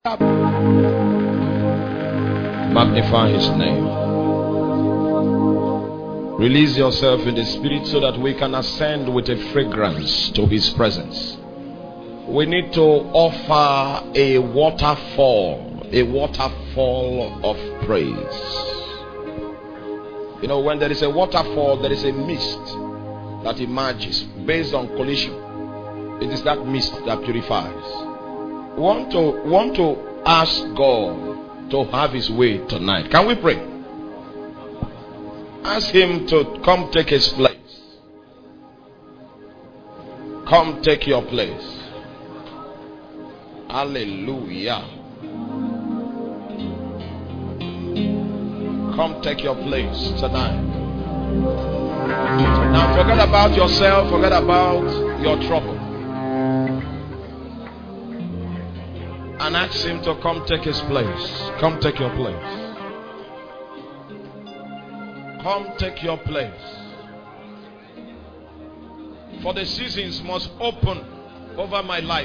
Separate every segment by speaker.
Speaker 1: Magnify his name. Release yourself in the spirit so that we can ascend with a fragrance to his presence. We need to offer a waterfall of praise. You know, when there is a waterfall, there is a mist that emerges based on collision. It is that mist that purifies. Want to ask God to have his way tonight. Can we pray? Ask him to come take his place. Come take your place. Hallelujah. Come take your place tonight. Now forget about yourself, forget about your trouble. And ask him to come take his place. Come take your place. Come take your place. For the seasons must open over my life.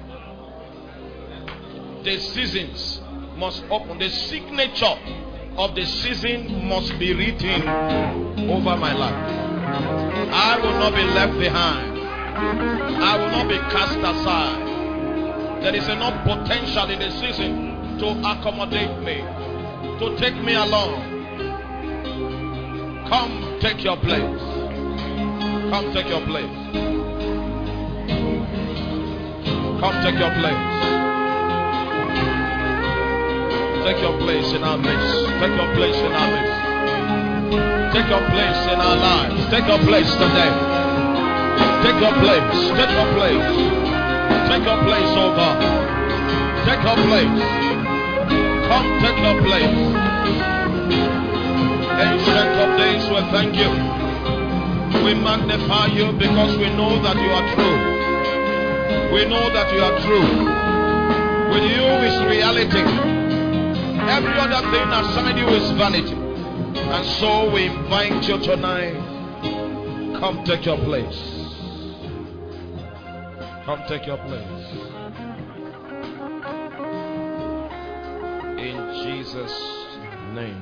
Speaker 1: The seasons must open. The signature of the season must be written over my life. I will not be left behind. I will not be cast aside. There is enough potential in the season to accommodate me, to take me along. Come take your place. Come take your place. Come take your place. Take your place in our midst. Take your place in our midst. Take your place in our lives. Take your place today. Take your place. Take your place. Take your place, oh God. Take your place. Come take your place. Ancient of days, we thank you. We magnify you because we know that you are true. We know that you are true. With you is reality. Every other thing outside you is vanity. And so we invite you tonight. Come take your place. Come take your place. In Jesus' name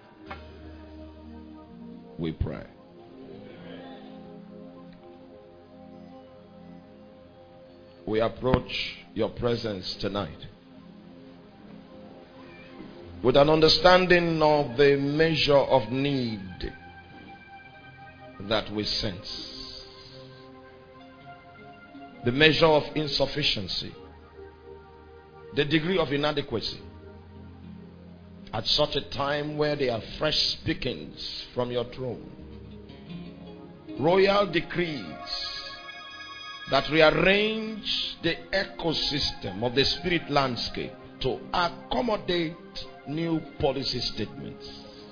Speaker 1: we pray. We approach your presence tonight with an understanding of the measure of need that we sense. The measure of insufficiency, the degree of inadequacy, at such a time where there are fresh speakings from your throne, royal decrees that rearrange the ecosystem of the spirit landscape to accommodate new policy statements.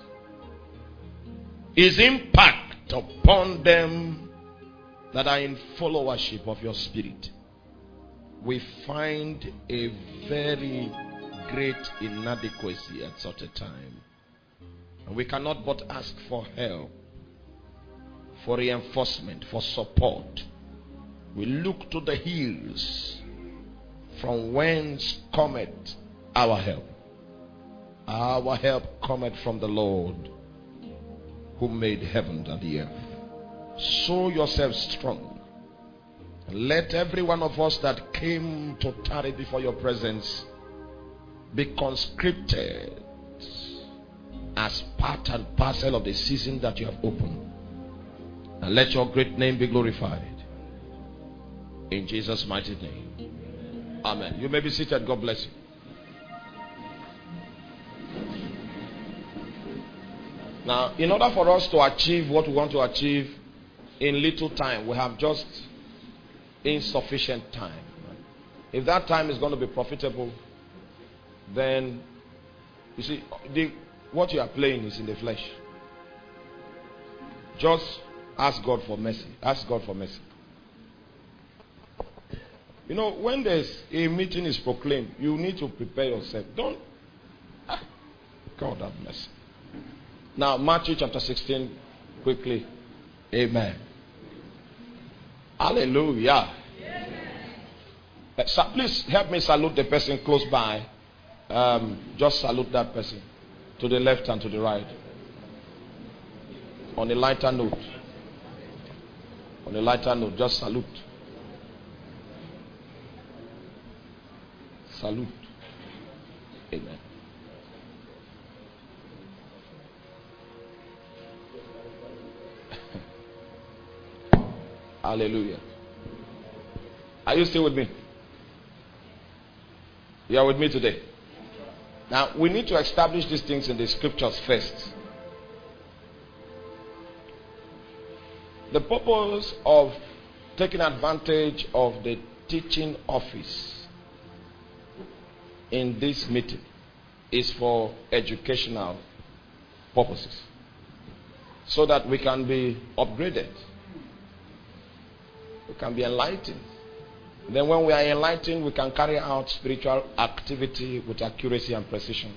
Speaker 1: His impact upon them that are in followership of your spirit, we find a very great inadequacy at such a time. And we cannot but ask for help, for reinforcement, for support. We look to the hills from whence cometh our help. Our help cometh from the Lord who made heaven and the earth. Show yourself strong. Let every one of us that came to tarry before your presence be conscripted as part and parcel of the season that you have opened. And let your great name be glorified. In Jesus' mighty name. Amen. You may be seated. God bless you. Now, in order for us to achieve what we want to achieve in little time, we have just insufficient time. If that time is going to be profitable, then you see, what you are playing is in the flesh. Just ask God for mercy. Ask God for mercy. You know, when there's a meeting is proclaimed, you need to prepare yourself. Don't. God have mercy. Now, Matthew chapter 16, quickly. Amen. Hallelujah. Please help me salute the person close by Just salute that person to the left and to the right. On a lighter note. On a lighter note, just salute. Salute. Amen. Hallelujah. Are you still with me? You are with me today? Now, we need to establish these things in the scriptures first. The purpose of taking advantage of the teaching office in this meeting is for educational purposes, so that we can be upgraded. We can be enlightened. Then when we are enlightened, we can carry out spiritual activity with accuracy and precision,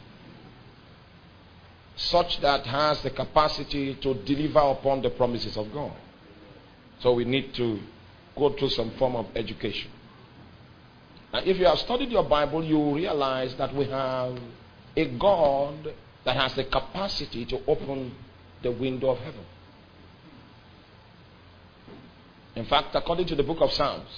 Speaker 1: such that has the capacity to deliver upon the promises of God. So we need to go through some form of education. And if you have studied your Bible, you will realize that we have a God that has the capacity to open the window of heaven. In fact, according to the book of Psalms,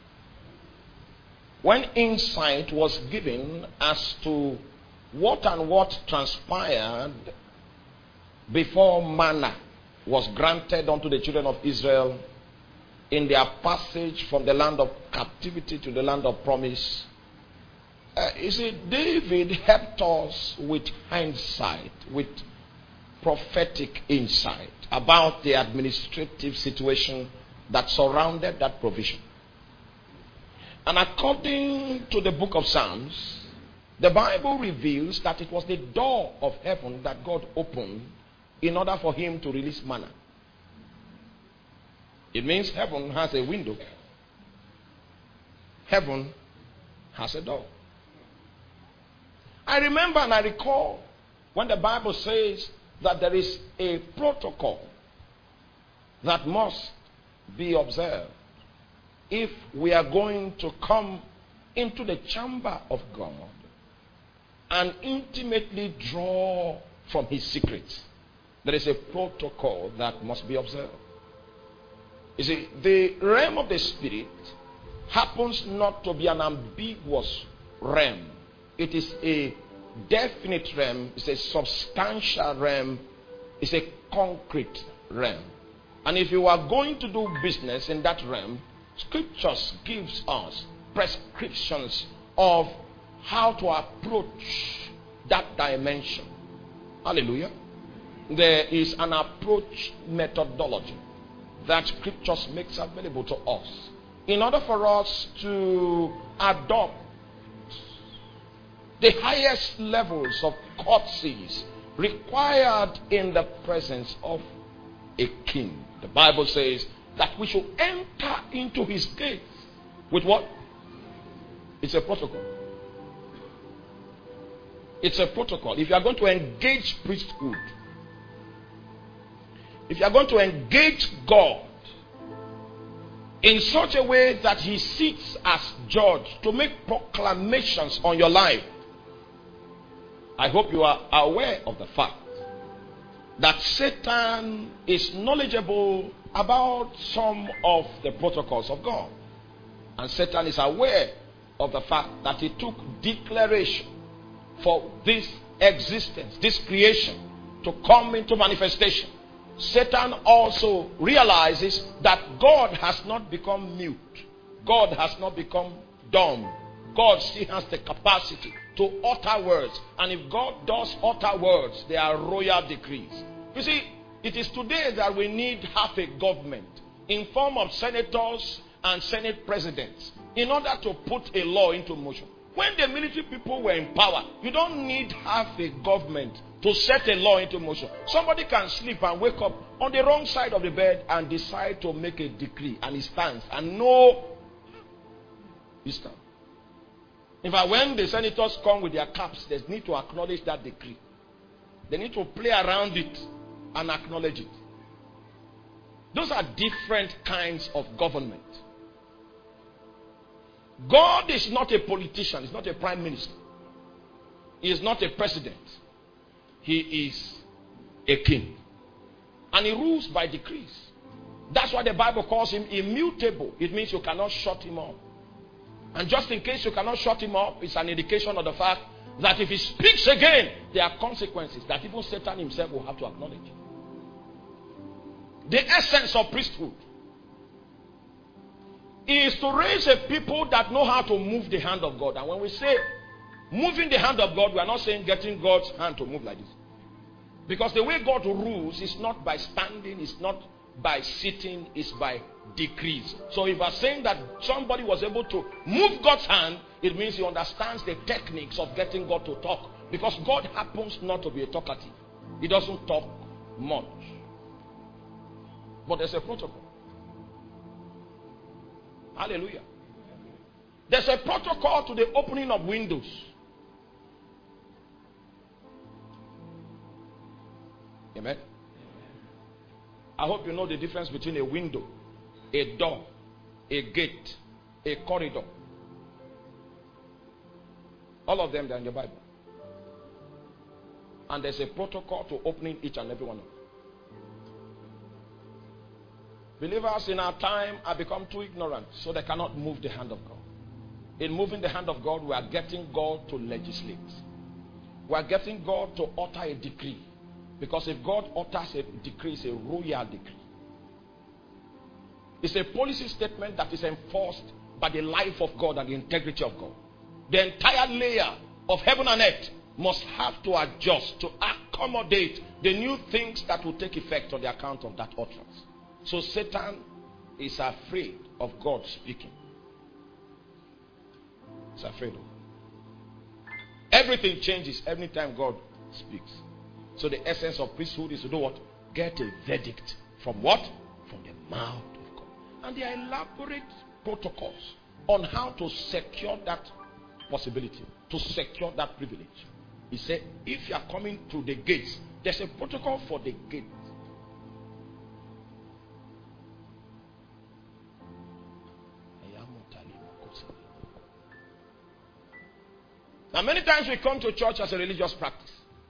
Speaker 1: when insight was given as to what and what transpired before manna was granted unto the children of Israel in their passage from the land of captivity to the land of promise, you see, David helped us with hindsight, with prophetic insight about the administrative situation that surrounded that provision. And according to the book of Psalms, the Bible reveals that it was the door of heaven that God opened in order for him to release manna. It means heaven has a window. Heaven has a door. I remember and I recall when the Bible says that there is a protocol that must be observed if we are going to come into the chamber of God and intimately draw from his secrets. There is a protocol that must be observed. You see, the realm of the spirit happens not to be an ambiguous realm. It is a definite realm. It's a substantial realm. It's a concrete realm. And if you are going to do business in that realm, scriptures gives us prescriptions of how to approach that dimension. Hallelujah. There is an approach methodology that scriptures makes available to us in order for us to adopt the highest levels of courtesies required in the presence of a king. The Bible says that we should enter into his gates with what? It's a protocol. It's a protocol. If you are going to engage priesthood, if you are going to engage God in such a way that he sits as judge to make proclamations on your life, I hope you are aware of the fact that Satan is knowledgeable about some of the protocols of God. And Satan is aware of the fact that he took declaration for this existence, this creation, to come into manifestation. Satan also realizes that God has not become mute. God has not become dumb. God still has the capacity to utter words. And if God does utter words, they are royal decrees. You see, it is today that we need half a government in form of senators and senate presidents in order to put a law into motion. When the military people were in power, you don't need half a government to set a law into motion. Somebody can sleep and wake up on the wrong side of the bed and decide to make a decree, and he stands and no, he stands. In fact, when the senators come with their caps, they need to acknowledge that decree. They need to play around it and acknowledge it. Those are different kinds of government. God is not a politician. He's not a prime minister. He is not a president. He is a king. And he rules by decrees. That's why the Bible calls him immutable. It means you cannot shut him up. And just in case you cannot shut him up, it's an indication of the fact that if he speaks again, there are consequences that even Satan himself will have to acknowledge. The essence of priesthood is to raise a people that know how to move the hand of God. And when we say moving the hand of God, we are not saying getting God's hand to move like this. Because the way God rules is not by standing, it's not by sitting, it's by decrees. So if we're saying that somebody was able to move God's hand, it means he understands the techniques of getting God to talk. Because God happens not to be a talkative. He doesn't talk much. But there's a protocol. Hallelujah. There's a protocol to the opening of windows. Amen. I hope you know the difference between a window, a door, a gate, a corridor. All of them are in the Bible. And there's a protocol to opening each and every one of them. Believers in our time have become too ignorant, so they cannot move the hand of God. In moving the hand of God, we are getting God to legislate. We are getting God to utter a decree. Because if God utters a decree, it's a royal decree. It's a policy statement that is enforced by the life of God and the integrity of God. The entire layer of heaven and earth must have to adjust to accommodate the new things that will take effect on the account of that utterance. So Satan is afraid of God speaking. He's afraid of it. Everything changes every time God speaks. So the essence of priesthood is to do what? Get a verdict. From what? From the mouth of God. And there are elaborate protocols on how to secure that possibility, to secure that privilege. He said, if you are coming through the gates, there's a protocol for the gate. Now many times we come to church as a religious practice.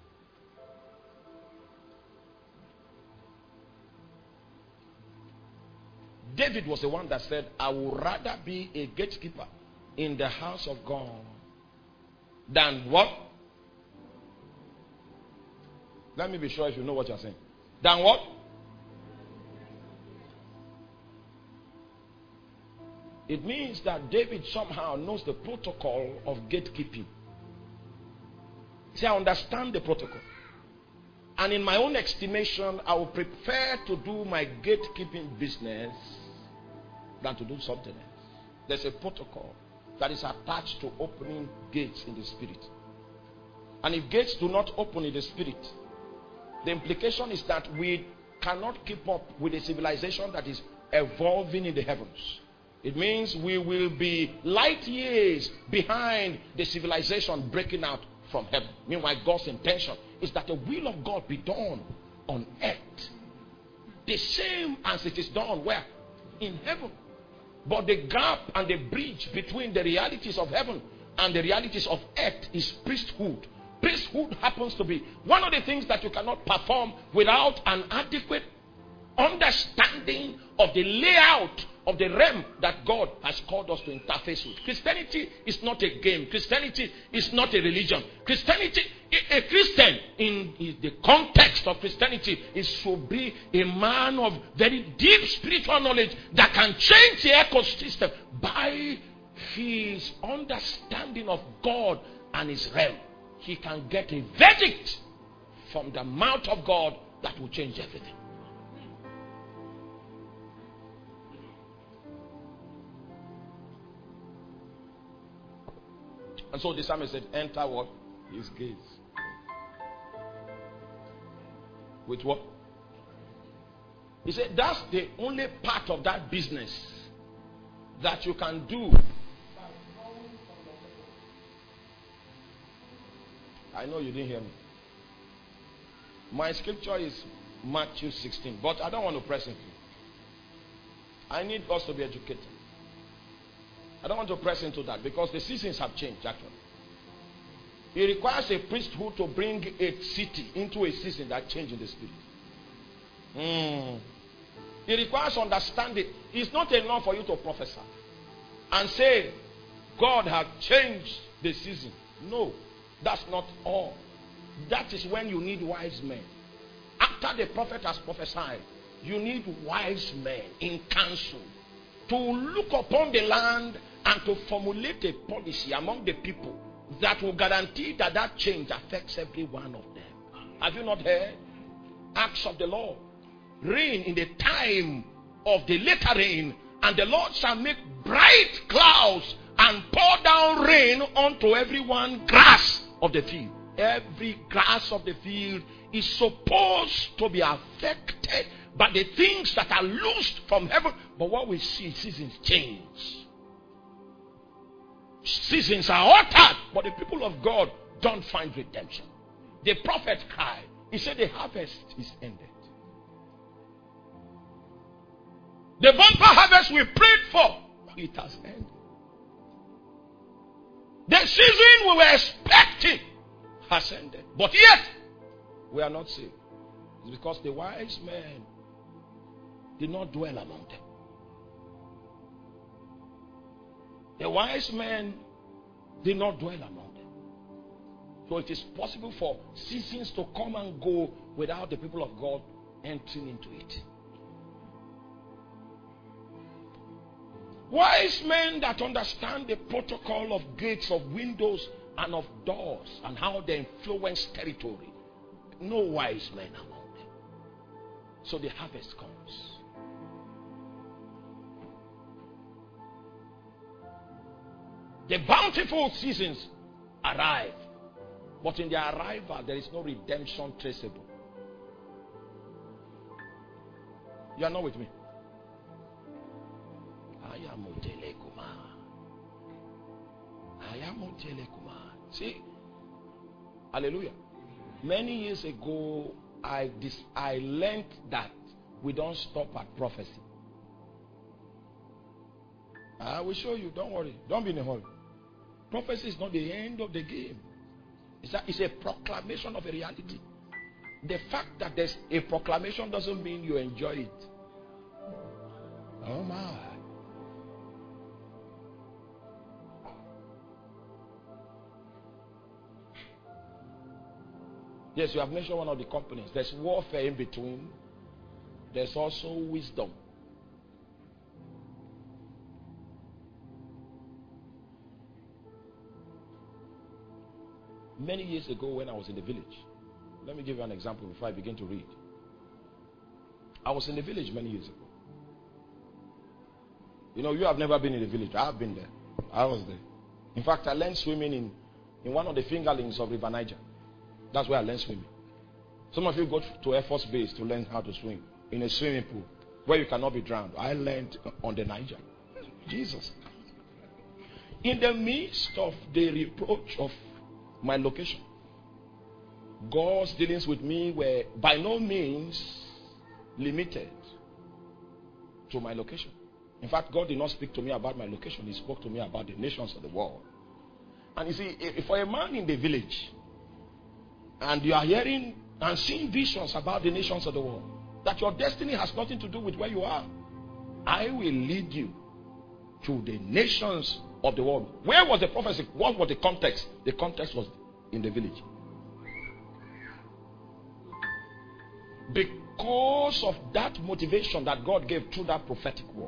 Speaker 1: David was the one that said, I would rather be a gatekeeper in the house of God than what? Let me be sure if you know what you're saying. Than what? It means that David somehow knows the protocol of gatekeeping. See, I understand the protocol. And in my own estimation, I would prefer to do my gatekeeping business than to do something else. There's a protocol that is attached to opening gates in the spirit. And if gates do not open in the spirit, the implication is that we cannot keep up with a civilization that is evolving in the heavens. It means we will be light years behind the civilization breaking out from heaven. Meanwhile, God's intention is that the will of God be done on earth. The same as it is done where? In heaven. But the gap and the bridge between the realities of heaven and the realities of earth is priesthood. Priesthood happens to be one of the things that you cannot perform without an adequate understanding of the layout of the realm that God has called us to interface with. Christianity is not a game. Christianity is not a religion. Christianity, a Christian in the context of Christianity is to be a man of very deep spiritual knowledge that can change the ecosystem by his understanding of God and his realm. He can get a verdict from the mouth of God that will change everything. And so the psalmist said, enter what? His gates. With what? He said, that's the only part of that business that you can do. I know you didn't hear me. My scripture is Matthew 16, but I don't want to press into it. I need us to be educated. I don't want to press into that because the seasons have changed actually. It requires a priesthood to bring a city into a season that changes in the spirit. It requires understanding. It's not enough for you to prophesy and say, God has changed the season. No, that's not all. That is when you need wise men. After the prophet has prophesied, you need wise men in council to look upon the land and to formulate a policy among the people that will guarantee that that change affects every one of them. Have you not heard? Acts of the Lord. Rain in the time of the latter rain, and the Lord shall make bright clouds and pour down rain unto everyone grass of the field. Every grass of the field is supposed to be affected by the things that are loosed from heaven. But what we see, seasons change. Seasons are altered, but the people of God don't find redemption. The prophet cried. He said the harvest is ended. The bumper harvest we prayed for, it has ended. The season we were expecting has ended. But yet, we are not saved. It's because the wise men did not dwell among them. The wise men did not dwell among them. So it is possible for seasons to come and go without the people of God entering into it. Wise men that understand the protocol of gates, of windows, and of doors, and how they influence territory. No wise men among them. So the harvest comes. The bountiful seasons arrive. But in their arrival, there is no redemption traceable. You are not with me? See? Hallelujah. Many years ago, I learned that we don't stop at prophecy. I will show you. Don't worry. Don't be in a hurry. Prophecy is not the end of the game. It's a proclamation of a reality. The fact that there's a proclamation doesn't mean you enjoy it. Oh my. Yes, you have mentioned one of the companies. There's warfare in between. There's also wisdom. Many years ago when I was in the village, let me give you an example before I begin to read. I was in the village many years ago. You know, you have never been in the village. I have been there. I was there. In fact, I learned swimming in one of the fingerlings of River Niger. That's where I learned swimming. Some of you go to Air Force Base to learn how to swim in a swimming pool where you cannot be drowned. I learned on the Niger. Jesus. In the midst of the reproach of my location, God's dealings with me were by no means limited to my location. In fact, God did not speak to me about my location. He spoke to me about the nations of the world. And you see, if for a man in the village, and you are hearing and seeing visions about the nations of the world, that your destiny has nothing to do with where you are, I will lead you to the nations of the world. Where was the prophecy? What was the context? The context was in the village. Because of that motivation that God gave through that prophetic word,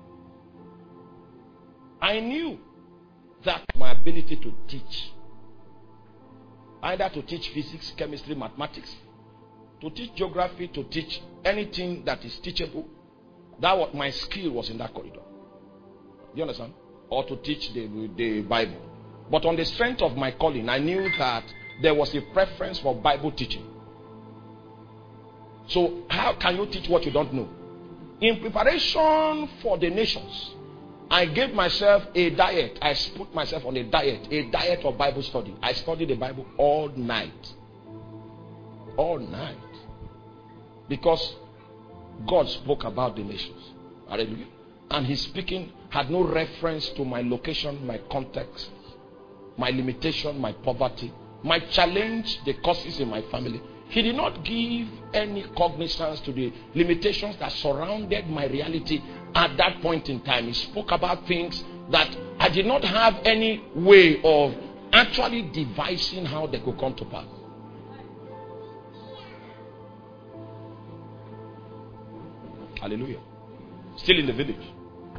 Speaker 1: I knew that my ability to teach, either to teach physics, chemistry, mathematics, to teach geography, to teach anything that is teachable, that was my skill was in that corridor. You understand? Or to teach the Bible. But on the strength of my calling, I knew that there was a preference for Bible teaching. So how can you teach what you don't know? In preparation for the nations, I gave myself a diet. I put myself on a diet of Bible study. I studied the Bible all night. All night. Because God spoke about the nations. Hallelujah. And his speaking had no reference to my location, my context, my limitation, my poverty. might challenge the causes in my family. He did not give any cognizance to the limitations that surrounded my reality at that point in time. He spoke about things that I did not have any way of actually devising how they could come to pass. Hallelujah. Still in the village.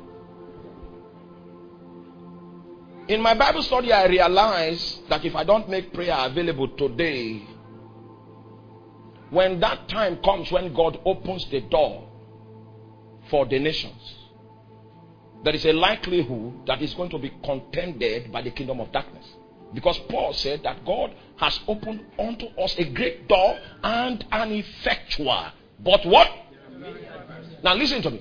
Speaker 1: In my Bible study, I realized that if I don't make prayer available today, when that time comes when God opens the door for the nations, there is a likelihood that it's going to be contended by the kingdom of darkness. Because Paul said that God has opened unto us a great door and an effectual. But what? Now listen to me.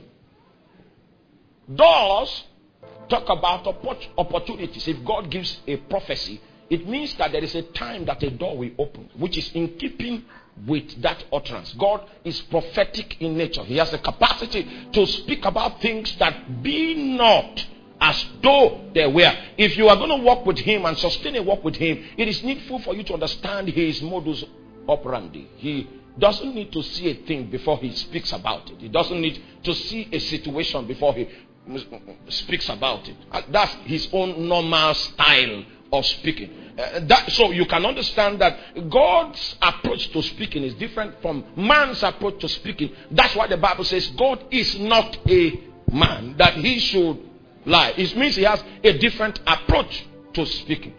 Speaker 1: Doors talk about opportunities. If God gives a prophecy, it means that there is a time that a door will open, which is in keeping with that utterance. God is prophetic in nature. He has the capacity to speak about things that be not as though they were. If you are going to walk with him and sustain a walk with him, it is needful for you to understand his modus operandi. He doesn't need to see a thing before he speaks about it. He doesn't need to see a situation before he speaks about it. That's his own normal style of speaking. So you can understand that God's approach to speaking is different from man's approach to speaking. That's why the Bible says God is not a man that he should lie. It means he has a different approach to speaking.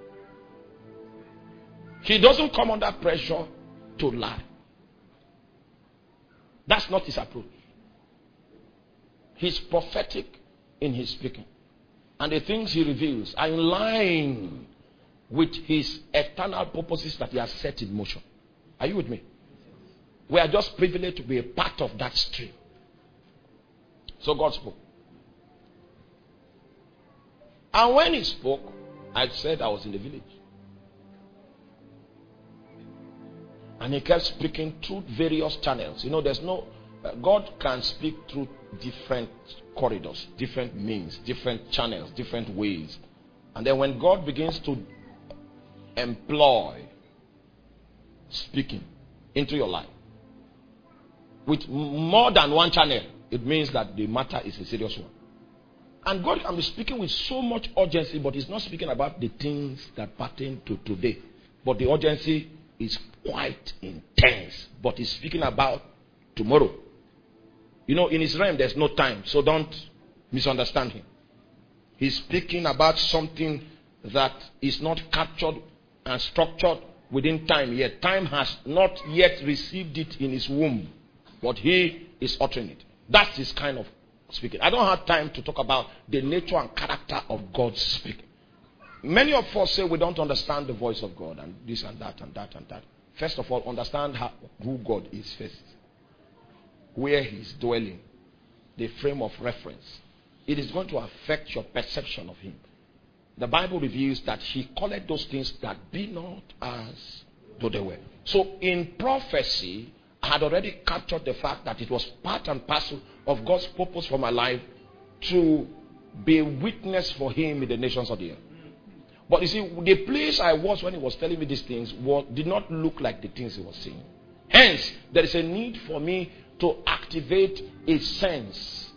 Speaker 1: He doesn't come under pressure to lie. That's not his approach. He's prophetic in his speaking. And the things he reveals are in line with his eternal purposes that he has set in motion. Are you with me? We are just privileged to be a part of that stream. So God spoke. And when he spoke, I said I was in the village. And he kept speaking through various channels. You know, there's no... God can speak through different corridors, different means, different channels, different ways. And then when God begins to employ speaking into your life with more than one channel, it means that the matter is a serious one. And God can be speaking with so much urgency, but he's not speaking about the things that pertain to today. But the urgency is quite intense. But he's speaking about tomorrow. You know, in his realm, there's no time. So don't misunderstand him. He's speaking about something that is not captured and structured within time yet. Time has not yet received it in his womb. But he is uttering it. That's his kind of speaking. I don't have time to talk about the nature and character of God's speaking. Many of us say we don't understand the voice of God and this and that and that and that. First of all, understand who God is first. Where he's dwelling. The frame of reference. It is going to affect your perception of him. The Bible reveals that he called those things that be not as though they were. So in prophecy, I had already captured the fact that it was part and parcel of God's purpose for my life to be a witness for him in the nations of the earth. But you see, the place I was when he was telling me these things did not look like the things he was saying. Hence, there is a need for me to activate a sense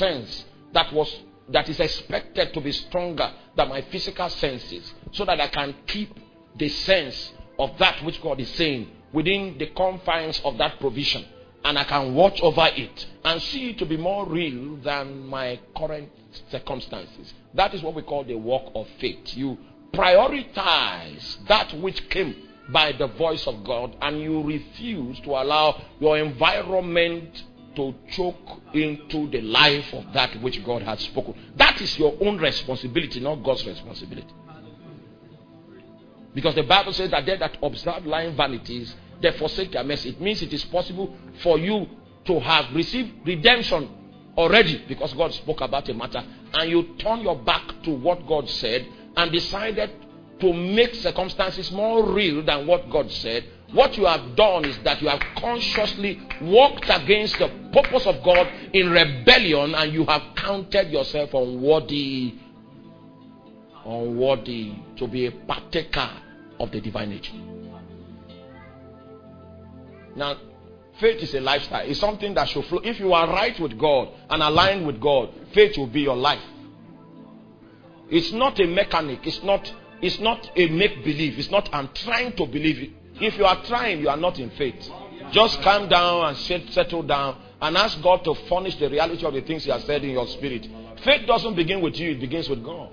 Speaker 1: that is expected to be stronger than my physical senses, so that I can keep the sense of that which God is saying within the confines of that provision, and I can watch over it and see it to be more real than my current circumstances. That is what we call the walk of faith. You prioritize that which came by the voice of God, and you refuse to allow your environment to choke into the life of that which God has spoken. That is your own responsibility, not God's responsibility. Because the Bible says that they that observe lying vanities, they forsake their mercy. It means it is possible for you to have received redemption already because God spoke about a matter, and you turn your back to what God said and decided to make circumstances more real than what God said. What you have done is that you have consciously walked against the purpose of God in rebellion, and you have counted yourself unworthy to be a partaker of the divine nature. Now, faith is a lifestyle. It's something that should flow. If you are right with God and aligned with God, faith will be your life. It's not a mechanic. It's not a make-believe. It's not I'm trying to believe it. If you are trying, you are not in faith. Just calm down and settle down and ask God to furnish the reality of the things He has said in your spirit. Faith doesn't begin with you, it begins with God.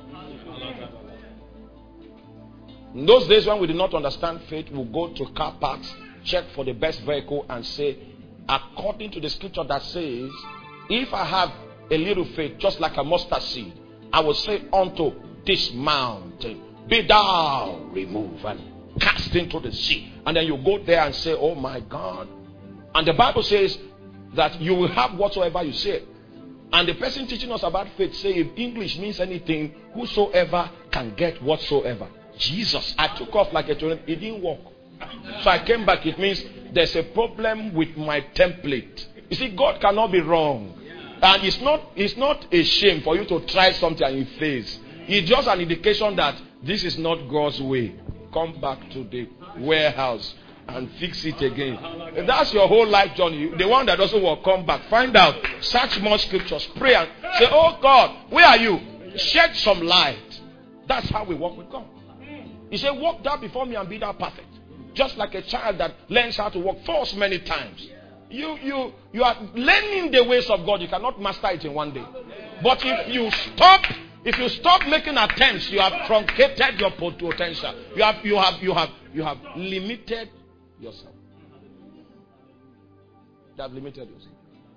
Speaker 1: In those days when we did not understand faith, we'll go to car parks, check for the best vehicle and say, according to the scripture that says, if I have a little faith, just like a mustard seed, I will say unto this mountain, be thou removed and cast into the sea. And then you go there and say, oh my God. And the Bible says that you will have whatsoever you say. And the person teaching us about faith say, if English means anything, whosoever can get whatsoever. Jesus, I took off like a tornado. It didn't work. So I came back. It means there's a problem with my template. You see, God cannot be wrong. And it's not a shame for you to try something and you fail. It's just an indication that this is not God's way. Come back to the warehouse and fix it again. That's your whole life journey. The one that doesn't work, come back. Find out. Search more scriptures. Pray and say, oh God, where are you? Shed some light. That's how we walk with God. He said, walk thou before me and be thou perfect. Just like a child that learns how to walk falls many times. You are learning the ways of God. You cannot master it in one day. But if you stop making attempts, you have truncated your potential. You have limited yourself. You have limited yourself.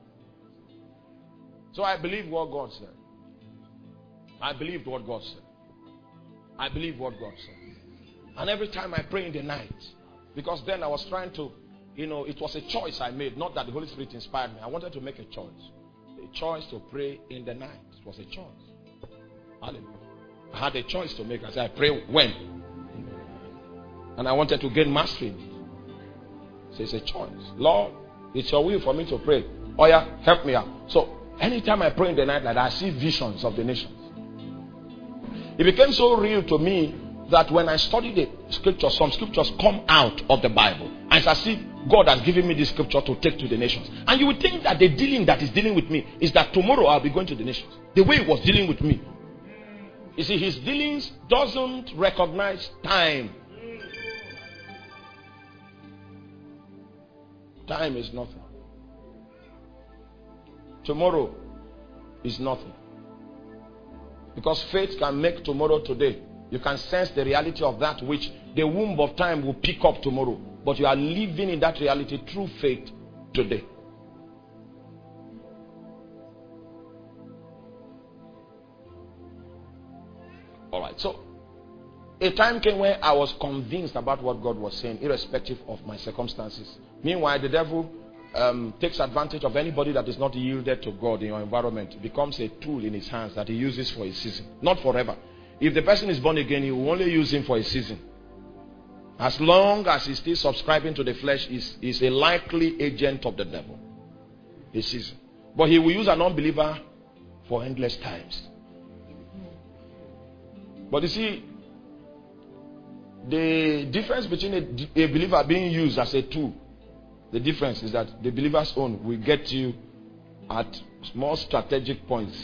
Speaker 1: So I believe what God said. I believed what God said. I believe what God said. And every time I pray in the night, because then I was trying to, it was a choice I made, not that the Holy Spirit inspired me. I wanted to make a choice. A choice to pray in the night. It was a choice. Hallelujah. I had a choice to make. I said, I pray when? And I wanted to gain mastery. So it's a choice. Lord, it's your will for me to pray. Oh yeah, help me out. So anytime I pray in the night, like that, I see visions of the nations. It became so real to me that when I study the scriptures, some scriptures come out of the Bible. And it's as if God has given me this scripture to take to the nations. And you would think that the dealing that is dealing with me is that tomorrow I'll be going to the nations. The way he was dealing with me. You see, his dealings doesn't recognize time. Time is nothing. Tomorrow is nothing. Because faith can make tomorrow today. You can sense the reality of that which the womb of time will pick up tomorrow. But you are living in that reality through faith today. Alright, so a time came where I was convinced about what God was saying, irrespective of my circumstances. Meanwhile, the devil takes advantage of anybody that is not yielded to God in your environment. It becomes a tool in his hands that he uses for a season, not forever. If the person is born again, he will only use him for a season. As long as he's still subscribing to the flesh, is a likely agent of the devil. A season. But he will use an unbeliever for endless times. But you see, the difference between a believer being used as a tool, the difference is that the believer's own will get you at more strategic points.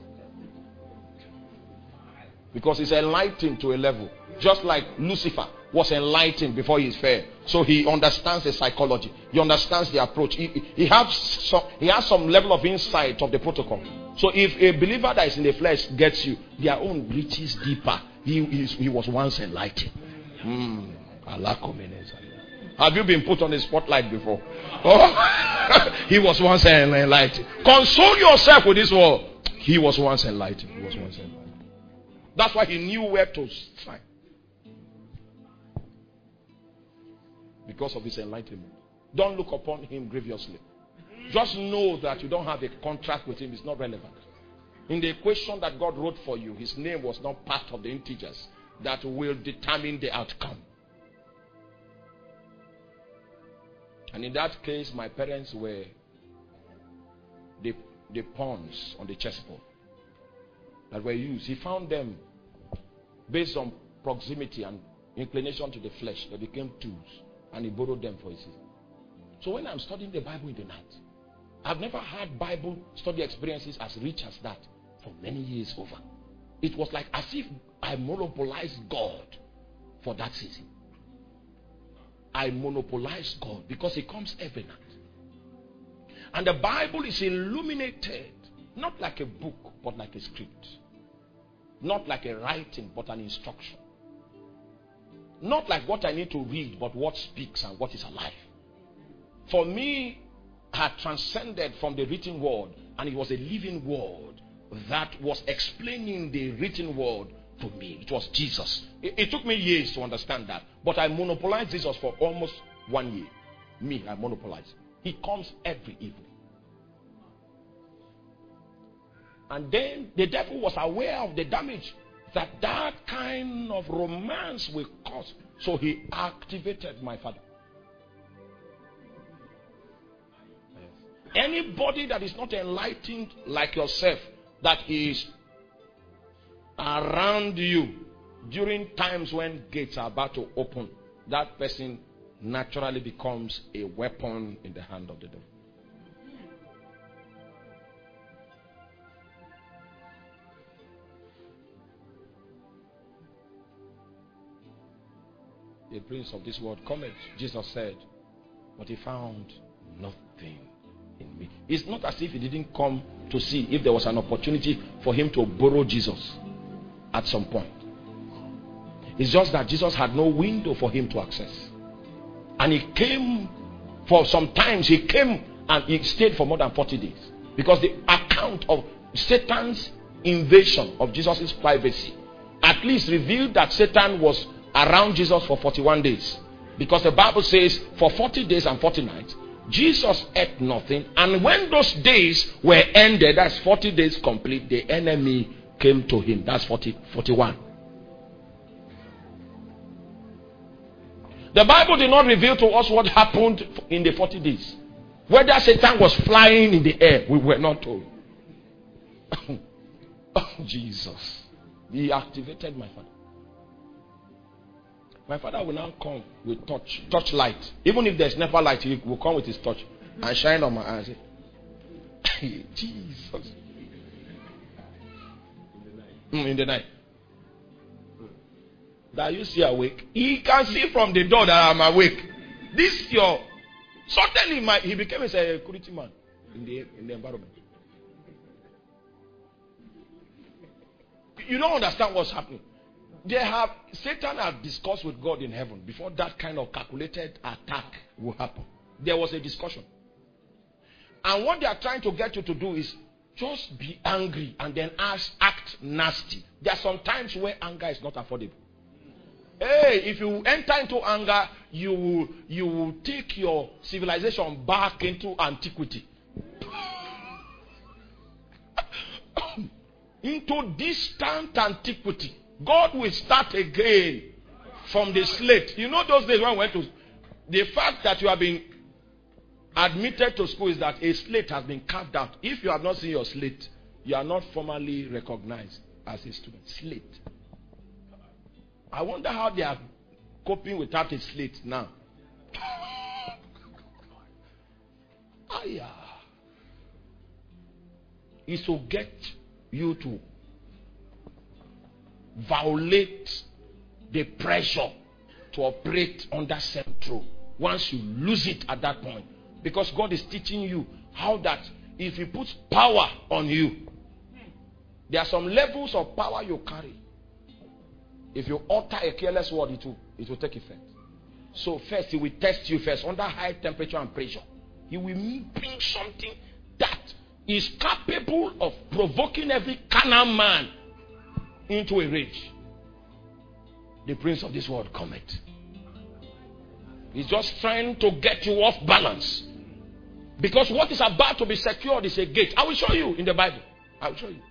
Speaker 1: Because it's enlightened to a level. Just like Lucifer was enlightened before he fell. So he understands the psychology. He understands the approach. He has some level of insight of the protocol. So if a believer that is in the flesh gets you, their own reaches deeper. He was once enlightened. Have you been put on the spotlight before? Oh, he was once enlightened. Console yourself with this word. He was once enlightened. He was once enlightened. That's why he knew where to strike. Because of his enlightenment. Don't look upon him grievously. Just know that you don't have a contract with him. It's not relevant. In the equation that God wrote for you, his name was not part of the integers that will determine the outcome. And in that case, my parents were the pawns on the chessboard that were used. He found them based on proximity and inclination to the flesh. They became tools. And he borrowed them for his season. So when I'm studying the Bible in the night, I've never had Bible study experiences as rich as that for many years over. It was like as if I monopolized God for that season. I monopolized God because he comes every night. And the Bible is illuminated, not like a book, but like a script. Not like a writing, but an instruction. Not like what I need to read, but what speaks and what is alive. For me, I had transcended from the written word, and it was a living word that was explaining the written word to me. It was Jesus. It took me years to understand that, but I monopolized Jesus for almost 1 year. Me, I monopolized. He comes every evening. And then the devil was aware of the damage that kind of romance will cause. So he activated my father. Anybody that is not enlightened like yourself, that is around you during times when gates are about to open, that person naturally becomes a weapon in the hand of the devil. The prince of this world cometh, Jesus said, but he found nothing in me. It's not as if he didn't come to see if there was an opportunity for him to borrow Jesus at some point. It's just that Jesus had no window for him to access. And he came for some times, he came and he stayed for more than 40 days. Because the account of Satan's invasion of Jesus' privacy at least revealed that Satan was around Jesus for 41 days. Because the Bible says for 40 days and 40 nights, Jesus ate nothing. And when those days were ended, that's 40 days complete, the enemy came to him. That's 41. The Bible did not reveal to us what happened in the 40 days. Whether Satan was flying in the air, we were not told. Oh, Jesus. He activated my father. My father will now come with touch light. Even if there's never light, he will come with his touch and shine on my eyes. Jesus. In the night. That you see awake. He can see from the door that I'm awake. This your suddenly he became a security man in the environment. You don't understand what's happening. Satan had discussed with God in heaven before that kind of calculated attack will happen. There was a discussion. And what they are trying to get you to do is just be angry and then act nasty. There are some times where anger is not affordable. Hey, if you enter into anger, you will take your civilization back into antiquity. Into distant antiquity. God will start again from the slate. You know those days when we went to... The fact that you have been admitted to school is that a slate has been carved out. If you have not seen your slate, you are not formally recognized as a student. Slate. I wonder how they are coping without a slate now. It's to get you to violate the pressure to operate under self-control. Once you lose it at that point, because God is teaching you how that if He puts power on you, there are some levels of power you carry. If you utter a careless word, it will take effect. So first, He will test you first under high temperature and pressure. He will bring something that is capable of provoking every carnal man into a rage. The prince of this world cometh. He's just trying to get you off balance. Because what is about to be secured is a gate. I will show you in the Bible. I will show you.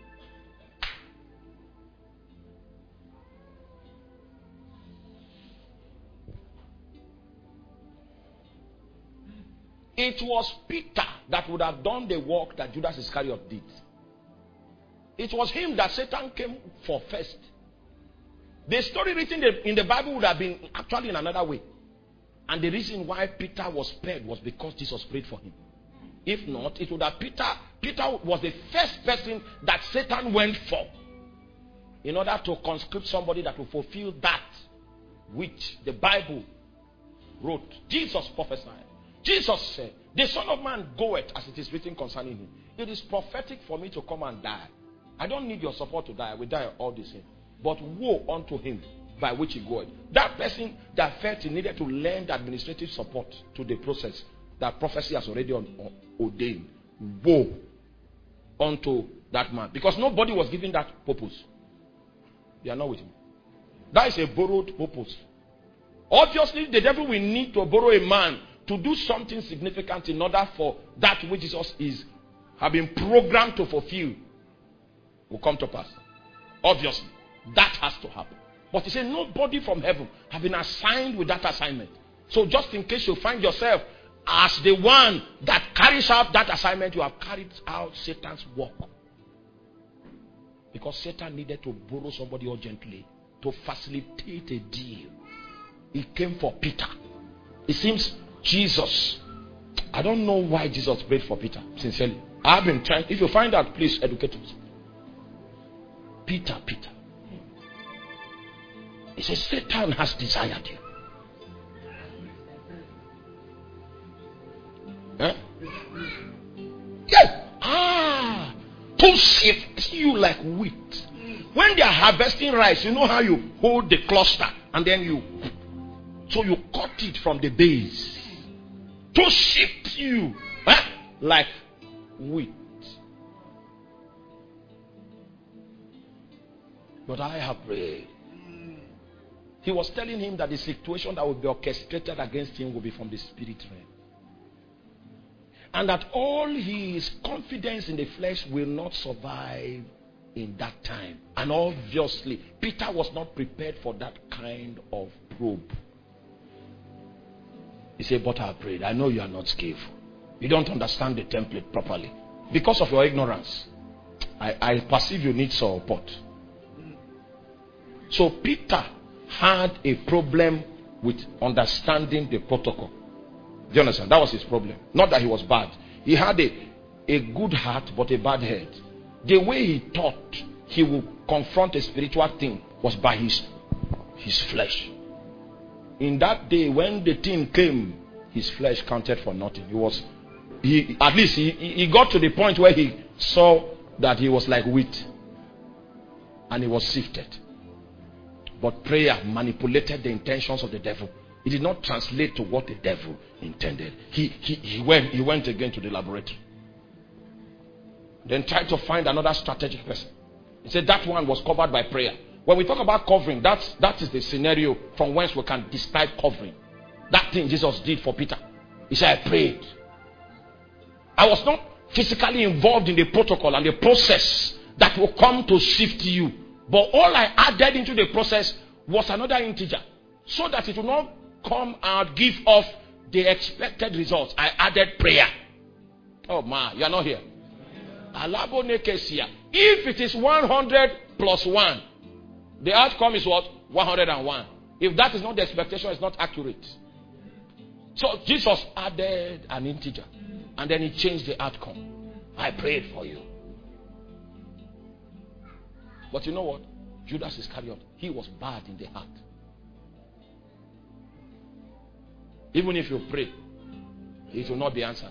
Speaker 1: It was Peter that would have done the work that Judas Iscariot did. It was him that Satan came for first. The story written in the Bible would have been actually in another way. And the reason why Peter was spared was because Jesus prayed for him. If not, it would have Peter was the first person that Satan went for in order to conscript somebody that will fulfill that which the Bible wrote. Jesus prophesied. Jesus said, the Son of Man goeth as it is written concerning him. It is prophetic for me to come and die. I don't need your support to die. I will die all the same. But woe unto him by which he goeth. That person that felt he needed to lend administrative support to the process that prophecy has already ordained. Woe unto that man. Because nobody was given that purpose. They are not with him. That is a borrowed purpose. Obviously, the devil will need to borrow a man to do something significant in order for that which Jesus have been programmed to fulfill will come to pass. Obviously, that has to happen. But he said nobody from heaven have been assigned with that assignment. So just in case you find yourself as the one that carries out that assignment, you have carried out Satan's work. Because Satan needed to borrow somebody urgently to facilitate a deal. He came for Peter. It seems Jesus, I don't know why Jesus prayed for Peter, sincerely. I've been trying. If you find out, please educate us. Peter. He says, Satan has desired you. Huh? Yes. To sift you like wheat. When they are harvesting rice, you know how you hold the cluster and then you cut it from the base. To sift you like wheat. But I have prayed. He was telling him that the situation that will be orchestrated against him will be from the spirit realm. And that all his confidence in the flesh will not survive in that time. And obviously, Peter was not prepared for that kind of probe. He said, but I prayed. I know you are not skillful. You don't understand the template properly. Because of your ignorance, I perceive you need support. So Peter had a problem with understanding the protocol. Do you understand? That was his problem. Not that he was bad. He had a good heart but a bad head. The way he thought he would confront a spiritual thing was by his flesh. In that day when the thing came, his flesh counted for nothing. He got to the point where he saw that he was like wheat and he was sifted. But prayer manipulated the intentions of the devil. It did not translate to what the devil intended. He went again to the laboratory. Then tried to find another strategic person. He said that one was covered by prayer. When we talk about covering, that is the scenario from whence we can describe covering. That thing Jesus did for Peter. He said, I prayed. I was not physically involved in the protocol and the process that will come to sift you. But all I added into the process was another integer. So that it will not come out, give off the expected results. I added prayer. Oh man, you are not here. If it is 100 plus 1, the outcome is what? 101. If that is not the expectation, it's not accurate. So Jesus added an integer. And then he changed the outcome. I prayed for you. But you know what? Judas Iscariot, he was bad in the heart. Even if you pray, it will not be answered.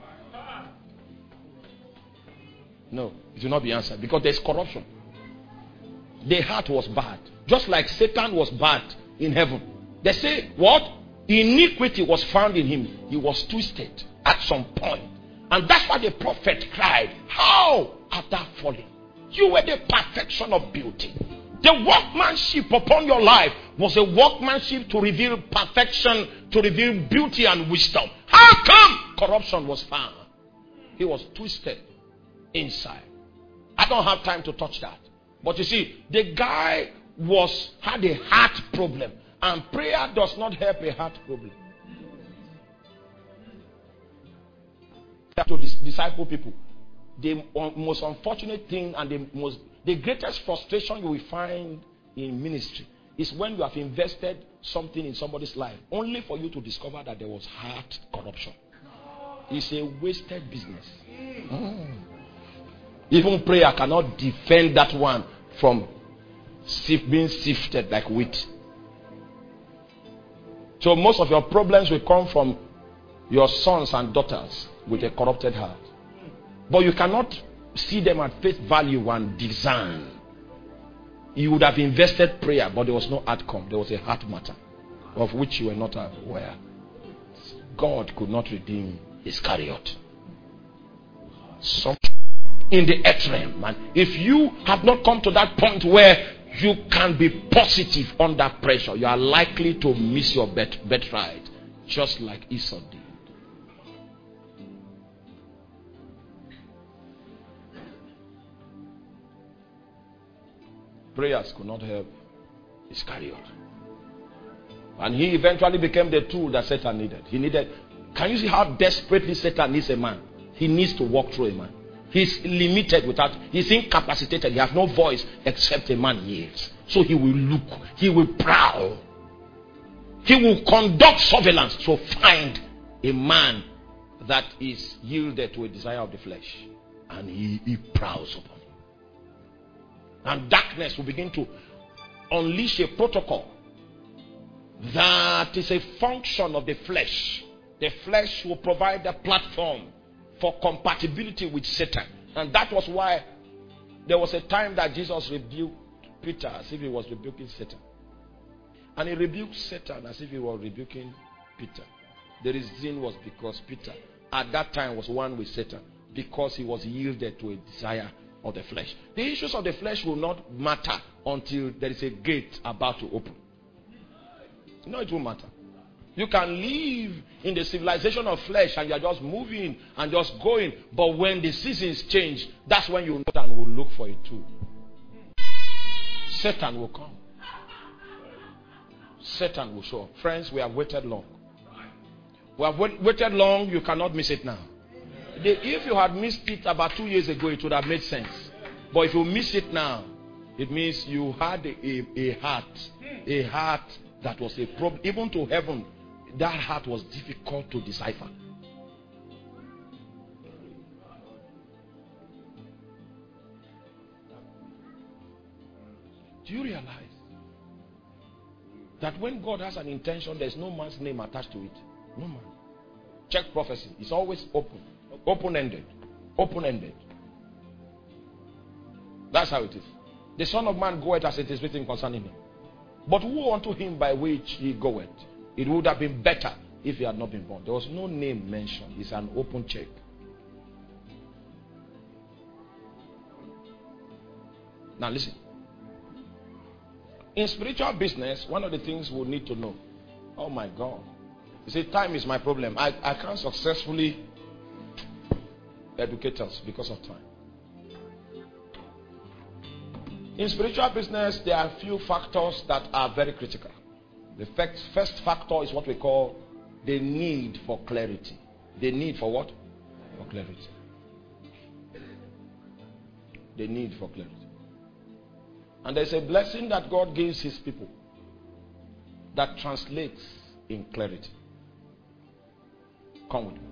Speaker 1: No, it will not be answered because there is corruption. The heart was bad. Just like Satan was bad in heaven. They say, what? Iniquity was found in him. He was twisted at some point. And that's why the prophet cried, how art thou fallen? You were the perfection of beauty. The workmanship upon your life was a workmanship to reveal perfection, to reveal beauty and wisdom. How come corruption was found? He was twisted inside. I don't have time to touch that. But you see, the guy had a heart problem. And prayer does not help a heart problem. To disciple people, the most unfortunate thing and the greatest frustration you will find in ministry is when you have invested something in somebody's life, only for you to discover that there was heart corruption. It's a wasted business. Even prayer cannot defend that one from being sifted like wheat. So most of your problems will come from your sons and daughters with a corrupted heart. But you cannot see them at face value and discern. You would have invested prayer, but there was no outcome. There was a heart matter of which you were not aware. God could not redeem Iscariot. Some in the earth realm, man. If you have not come to that point where you can be positive under pressure, you are likely to miss your birthright, just like Esau did. Prayers could not help Iscariot. And he eventually became the tool that Satan needed. Can you see how desperately Satan needs a man? He needs to walk through a man. He's limited he's incapacitated. He has no voice except a man yields. So he will look, he will prowl. He will conduct surveillance to find a man that is yielded to a desire of the flesh. And he prowls upon him. And darkness will begin to unleash a protocol that is a function of the flesh. The flesh will provide a platform for compatibility with Satan. And that was why there was a time that Jesus rebuked Peter as if he was rebuking Satan. And he rebuked Satan as if he was rebuking Peter. The reason was because Peter at that time was one with Satan, because he was yielded to a desire of the flesh. The issues of the flesh will not matter until there is a gate about to open. No, it won't matter. You can live in the civilization of flesh and you are just moving and just going. But when the seasons change, that's when you know and will look for it too. Satan will come. Satan will show up. Friends, we have waited long. We have waited long. You cannot miss it now. If you had missed it about 2 years ago, it would have made sense. But if you miss it now, it means you had a heart that was a problem. Even to heaven, that heart was difficult to decipher. Do you realize that when God has an intention, there's no man's name attached to it? No man. Check prophecy. It's always open. Open-ended. Open-ended. That's how it is. The Son of Man goeth as it is written concerning him. But woe unto him by which he goeth. It would have been better if he had not been born. There was no name mentioned. It's an open check. Now listen. In spiritual business, one of the things we need to know. Oh my God. You see, time is my problem. I can't successfully educate us because of time. In spiritual business, there are a few factors that are very critical. The first factor is what we call the need for clarity. The need for what? For clarity. The need for clarity. And there's a blessing that God gives his people that translates in clarity. Come with me.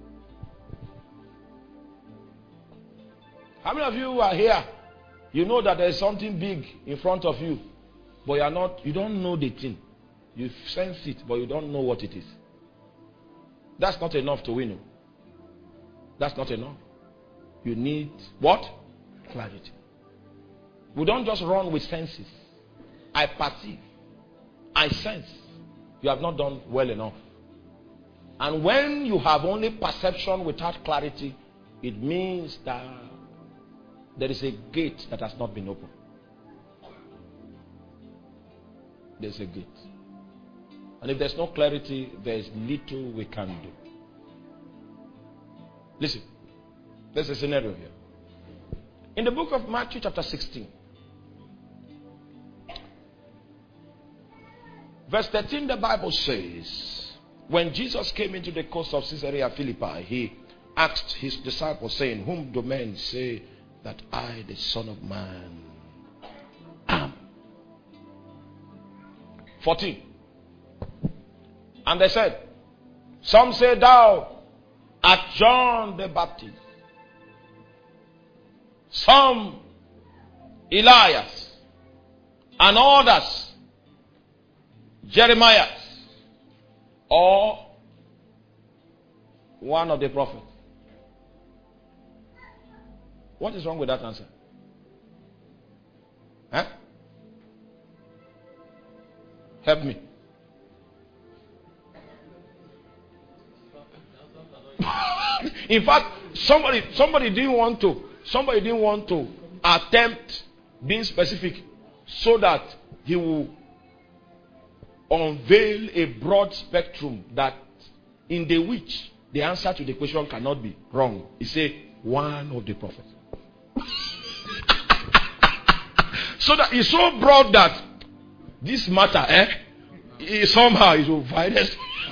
Speaker 1: How many of you are here? You know that there's something big in front of you, but you don't know the thing. You sense it, but you don't know what it is. That's not enough to win. That's not enough. You need what? Clarity. We don't just run with senses. I perceive. I sense. You have not done well enough. And when you have only perception without clarity, it means that there is a gate that has not been opened. There's a gate. And if there's no clarity, there's little we can do. Listen. There's a scenario here. In the book of Matthew chapter 16, verse 13, the Bible says, when Jesus came into the coast of Caesarea Philippi, he asked his disciples, saying, whom do men say that I, the Son of Man, am? 14. And they said, some say thou art John the Baptist, some Elias, and others Jeremiah, or one of the prophets. What is wrong with that answer? Huh? Help me. In fact, somebody didn't want to attempt being specific so that he will unveil a broad spectrum that in the which the answer to the question cannot be wrong. He said one of the prophets. So that it's so broad that this matter somehow is divided.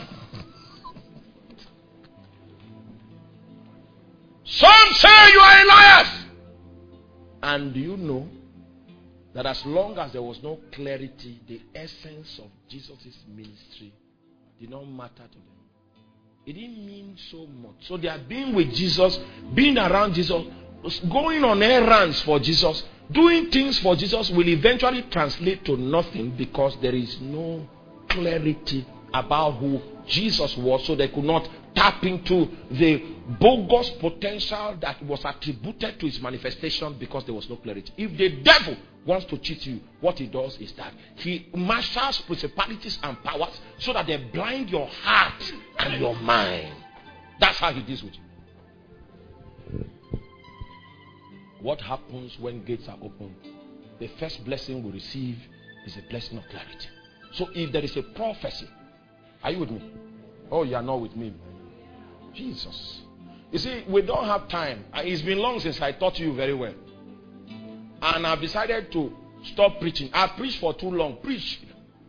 Speaker 1: Some say you are Elias. And do you know that as long as there was no clarity, the essence of Jesus' ministry did not matter to them. It didn't mean so much. So they are being with Jesus, being around Jesus, going on errands for Jesus, doing things for Jesus will eventually translate to nothing because there is no clarity about who Jesus was, so they could not tap into the bogus potential that was attributed to his manifestation because there was no clarity. If the devil wants to cheat you, what he does is that he marshals principalities and powers so that they blind your heart and your mind. That's how he deals with you. What happens when gates are opened? The first blessing we receive is a blessing of clarity. So if there is a prophecy, are you with me? Oh, you are not with me. Jesus. You see, we don't have time. It's been long since I taught you very well. And I've decided to stop preaching. I preached for too long. Preach.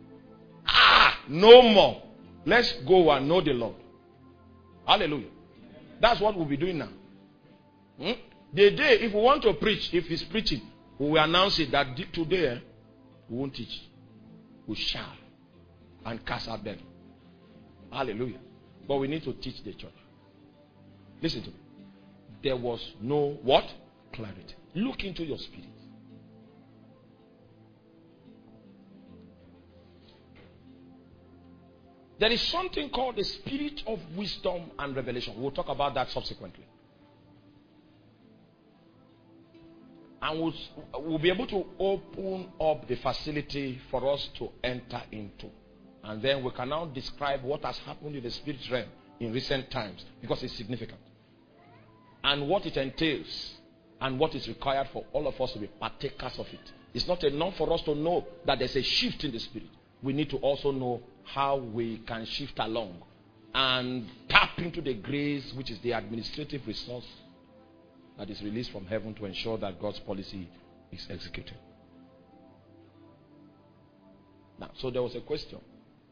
Speaker 1: No more. Let's go and know the Lord. Hallelujah. That's what we'll be doing now. The day, if we want to preach, if he's preaching, we will announce it that today we won't teach. We shall. And cast out devil. Hallelujah. But we need to teach the church. Listen to me. There was no what? Clarity. Look into your spirit. There is something called the spirit of wisdom and revelation. We'll talk about that subsequently. And we'll be able to open up the facility for us to enter into. And then we can now describe what has happened in the spirit realm in recent times because it's significant. And what it entails and what is required for all of us to be partakers of it. It's not enough for us to know that there's a shift in the spirit. We need to also know how we can shift along and tap into the grace, which is the administrative resource that is released from heaven to ensure that God's policy is executed. Now, so there was a question.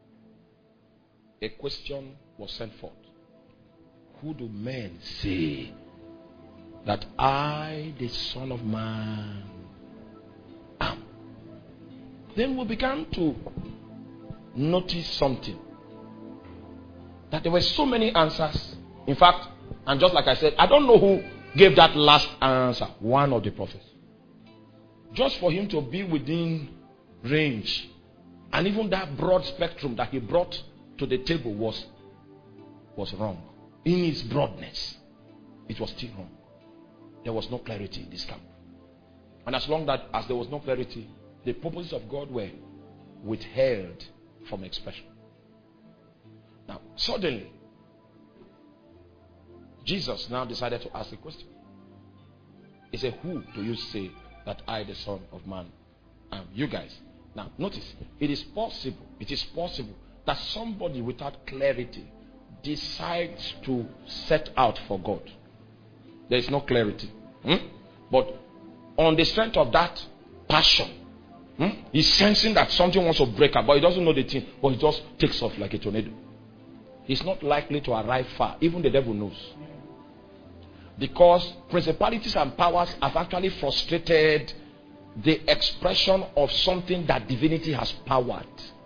Speaker 1: A question was sent forth. Who do men say that I, the Son of Man, am? Then we began to notice something. That there were so many answers. In fact, and just like I said, I don't know who gave that last answer. One of the prophets. Just for him to be within range. And even that broad spectrum that he brought to the table was wrong. In its broadness, it was still wrong. There was no clarity in this camp. And as long as there was no clarity, the purposes of God were withheld from expression. Now, suddenly, Jesus now decided to ask a question. He said, who do you say that I, the Son of Man, am? You guys. Now, notice, it is possible that somebody without clarity decides to set out for God. There is no clarity. But on the strength of that passion, he's sensing that something wants to break up, but he doesn't know the thing, but he just takes off like a tornado. He's not likely to arrive far. Even the devil knows. Because principalities and powers have actually frustrated the expression of something that divinity has powered.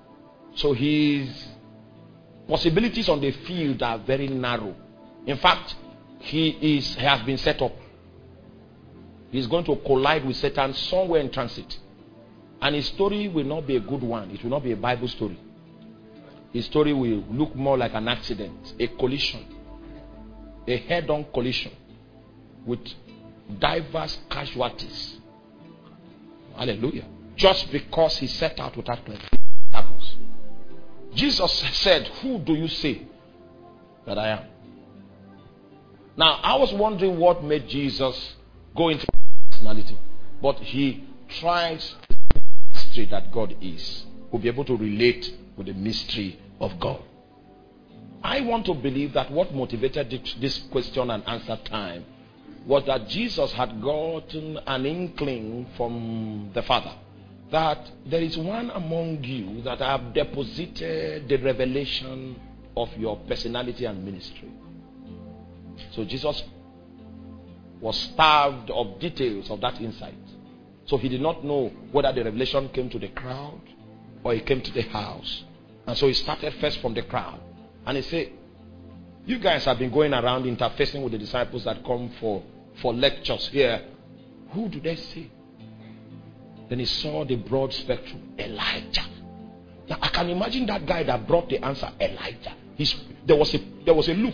Speaker 1: So his possibilities on the field are very narrow. In fact, he has been set up. He's going to collide with Satan somewhere in transit. And his story will not be a good one. It will not be a Bible story. His story will look more like an accident, a collision, a head-on collision with diverse casualties. Hallelujah. Just because he set out without clarity. Happens. Jesus said, "Who do you say that I am?" Now, I was wondering what made Jesus go into personality. But he tries the mystery that God is. We'll be able to relate with the mystery of God. I want to believe that what motivated this question and answer time was that Jesus had gotten an inkling from the Father that there is one among you that I have deposited the revelation of your personality and ministry. So Jesus was starved of details of that insight. So he did not know whether the revelation came to the crowd or it came to the house. And so he started first from the crowd. And he said, "You guys have been going around interfacing with the disciples that come for lectures here. Who do they say?" Then he saw the broad spectrum, Elijah. Now I can imagine that guy that brought the answer, Elijah. There was a look.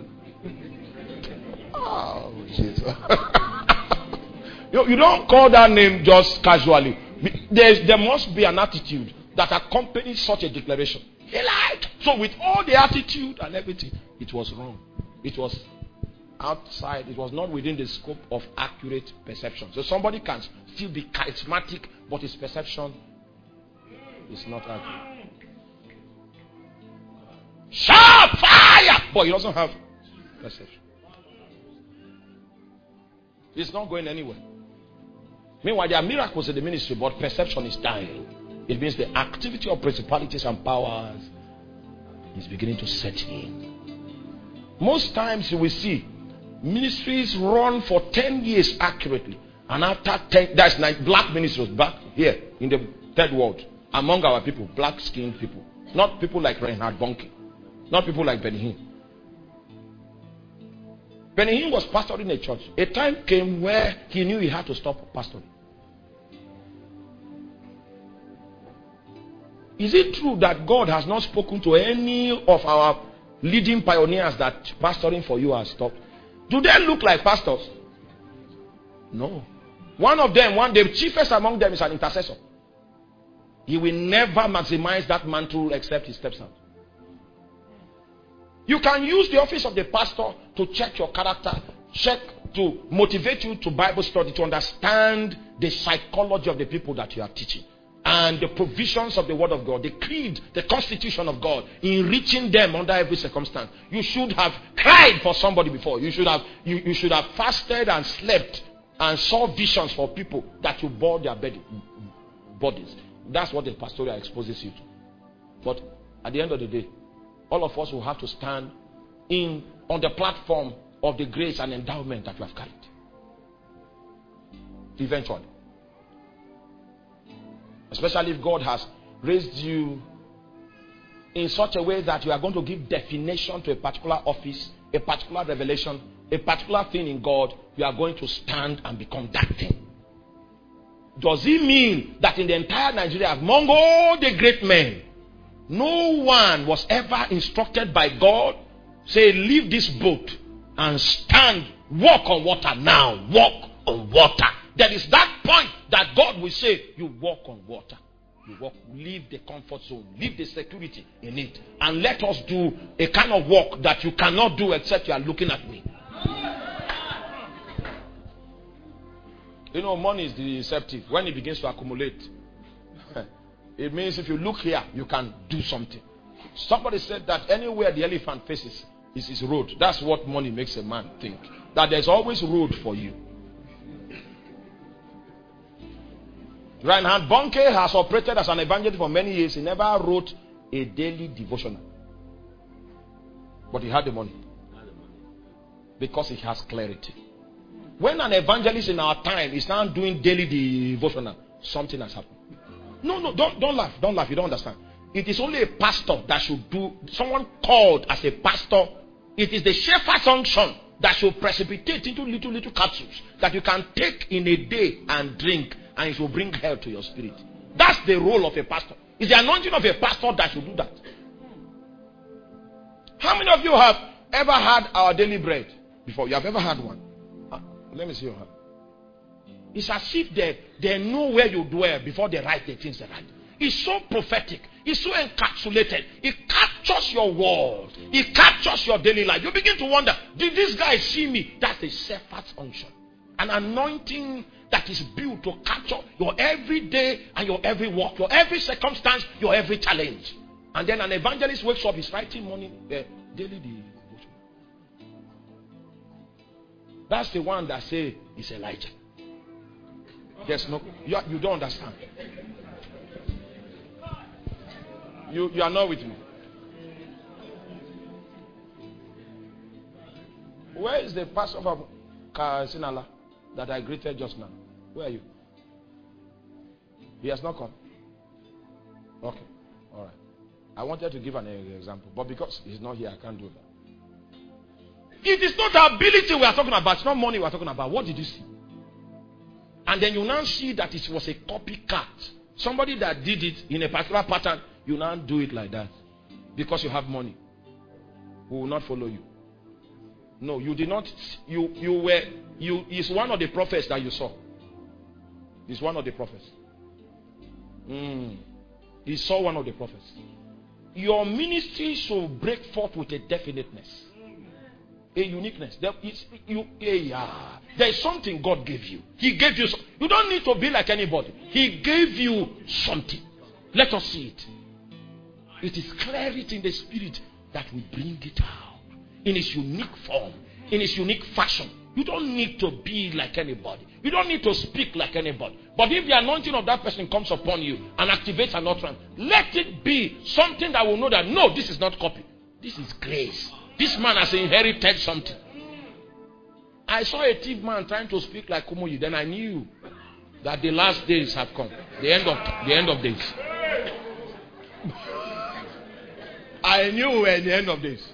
Speaker 1: Oh, Jesus. You don't call that name just casually. There must be an attitude that accompanies such a declaration. Elijah. So with all the attitude and everything, it was wrong. It was outside. It was not within the scope of accurate perception. So somebody can still be charismatic, but his perception is not accurate. Sharp fire! But he doesn't have perception. It's not going anywhere. Meanwhile, there are miracles in the ministry, but perception is dying. It means the activity of principalities and powers is beginning to set in. Most times you will see ministries run for 10 years accurately. And after 10, that's like black ministries back here in the third world. Among our people, black skinned people. Not people like Reinhard Bonnke. Not people like Benny Hinn. Benny Hinn was pastoring a church. A time came where he knew he had to stop pastoring. Is it true that God has not spoken to any of our leading pioneers that pastoring for you has stopped? Do they look like pastors? No. One of them, the chiefest among them is an intercessor. He will never maximize that mantle except he steps out. You can use the office of the pastor to check your character, to motivate you to Bible study, to understand the psychology of the people that you are teaching, and the provisions of the Word of God, the creed, the constitution of God, enriching them under every circumstance. You should have cried for somebody before. You should have fasted and slept and saw visions for people that you bore their bodies. That's what the pastoral exposes you to. But at the end of the day, all of us will have to stand on the platform of the grace and endowment that we have carried. Eventually. Especially if God has raised you in such a way that you are going to give definition to a particular office, a particular revelation, a particular thing in God, you are going to stand and become that thing. Does it mean that in the entire Nigeria, among all the great men, no one was ever instructed by God, say, leave this boat and stand, walk on water now, walk on water? There is that point that God will say, you walk on water. You walk, leave the comfort zone, leave the security in it, and let us do a kind of work that you cannot do except you are looking at me. You know, money is deceptive. When it begins to accumulate, it means if you look here, you can do something. Somebody said that anywhere the elephant faces is his road. That's what money makes a man think. That there's always road for you. Reinhard Bonnke has operated as an evangelist for many years. He never wrote a daily devotional. But he had the money. Because he has clarity. When an evangelist in our time is now doing daily devotional, something has happened. No, don't laugh. Don't laugh. You don't understand. it is only a pastor that should do, someone called as a pastor. It is the shepherd's unction that should precipitate into little capsules that you can take in a day and drink, and it will bring health to your spirit. That's the role of a pastor. It's the anointing of a pastor that should do that. How many of you have ever had our daily bread before? You have ever had one? Let me see your hand. It's as if they know where you dwell before they write the things they write. It's so prophetic. It's so encapsulated. It captures your world. It captures your daily life. You begin to wonder, did this guy see me? That's the shepherd's unction. An anointing that is built to capture your every day and your every walk, your every circumstance, your every challenge. And then an evangelist wakes up, he's writing morning, daily devotion. That's the one that say it's Elijah. There's no, you don't understand. You are not with me. Where is the pastor from Sinala that I greeted just now? Where are you? He has not come. Okay. All right. I wanted to give an example, but because he's not here, I can't do that. It is not ability we are talking about. It's not money we are talking about. What did you see? And then you now see that it was a copycat. Somebody that did it in a particular pattern, you now do it like that. Because you have money. We will not follow you. No, you did not. It's one of the prophets that you saw. It's one of the prophets. He saw one of the prophets. Your ministry should break forth with a definiteness. A uniqueness. There is something God gave you. He gave you something. You don't need to be like anybody. He gave you something. Let us see it. It is clarity in the spirit that will bring it out in its unique form, in its unique fashion. You don't need to be like anybody. You don't need to speak like anybody. But if the anointing of that person comes upon you and activates an utterance, let it be something that will know that no, this is not copy. This is grace. This man has inherited something. I saw a thief man trying to speak like Kumuyi. Then I knew that the last days have come. The end of days. I knew we were at the end of days.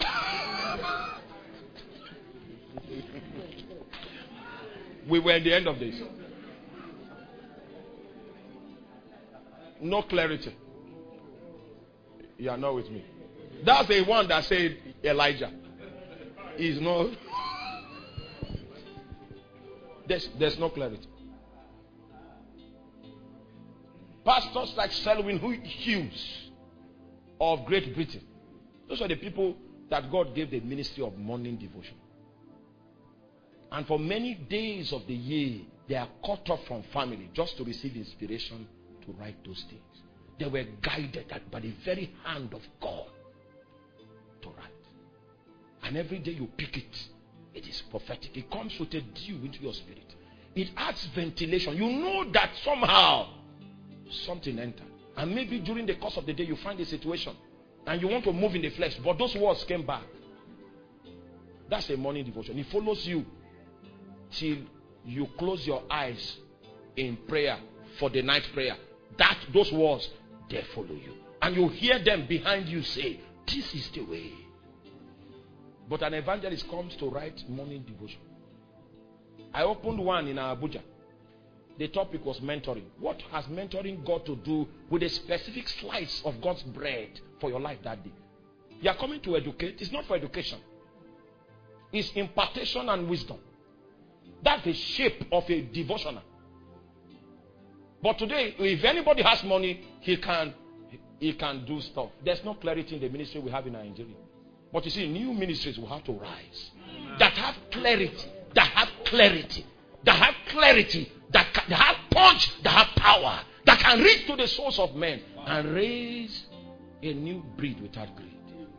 Speaker 1: We were at the end of days. No clarity. You are not with me. That's the one that said Elijah. Is no. There's no clarity. Pastors like Selwyn Hughes of Great Britain. Those are the people that God gave the ministry of morning devotion. And for many days of the year, they are cut off from family just to receive inspiration to write those things. They were guided by the very hand of God to write. And every day you pick it, it is prophetic. It comes with a dew into your spirit. It adds ventilation. You know that somehow something entered. And maybe during the course of the day you find a situation and you want to move in the flesh, but those words came back. That's a morning devotion. It follows you till you close your eyes in prayer for the night prayer. Those words, they follow you. And you hear them behind you say, this is the way. But an evangelist comes to write morning devotion. I opened one in Abuja. The topic was mentoring. What has mentoring got to do with a specific slice of God's bread for your life that day? You are coming to educate. It's not for education. It's impartation and wisdom. That's the shape of a devotional. But today, if anybody has money, he can do stuff. There's no clarity in the ministry we have in Nigeria. But you see, new ministries will have to rise. That have clarity. That have clarity. That have clarity. That have punch. That have power. That can reach to the souls of men. And raise a new breed without greed.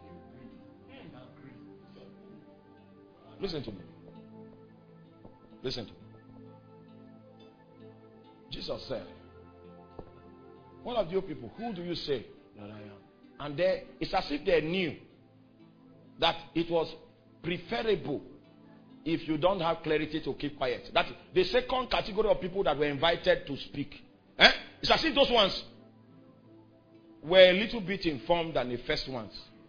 Speaker 1: Listen to me. Listen to me. Jesus said, one of you people, who do you say that I am? And it's as if they knew that it was preferable if you don't have clarity to keep quiet. That's the second category of people that were invited to speak. It's as if those ones, were a little bit informed than the first ones.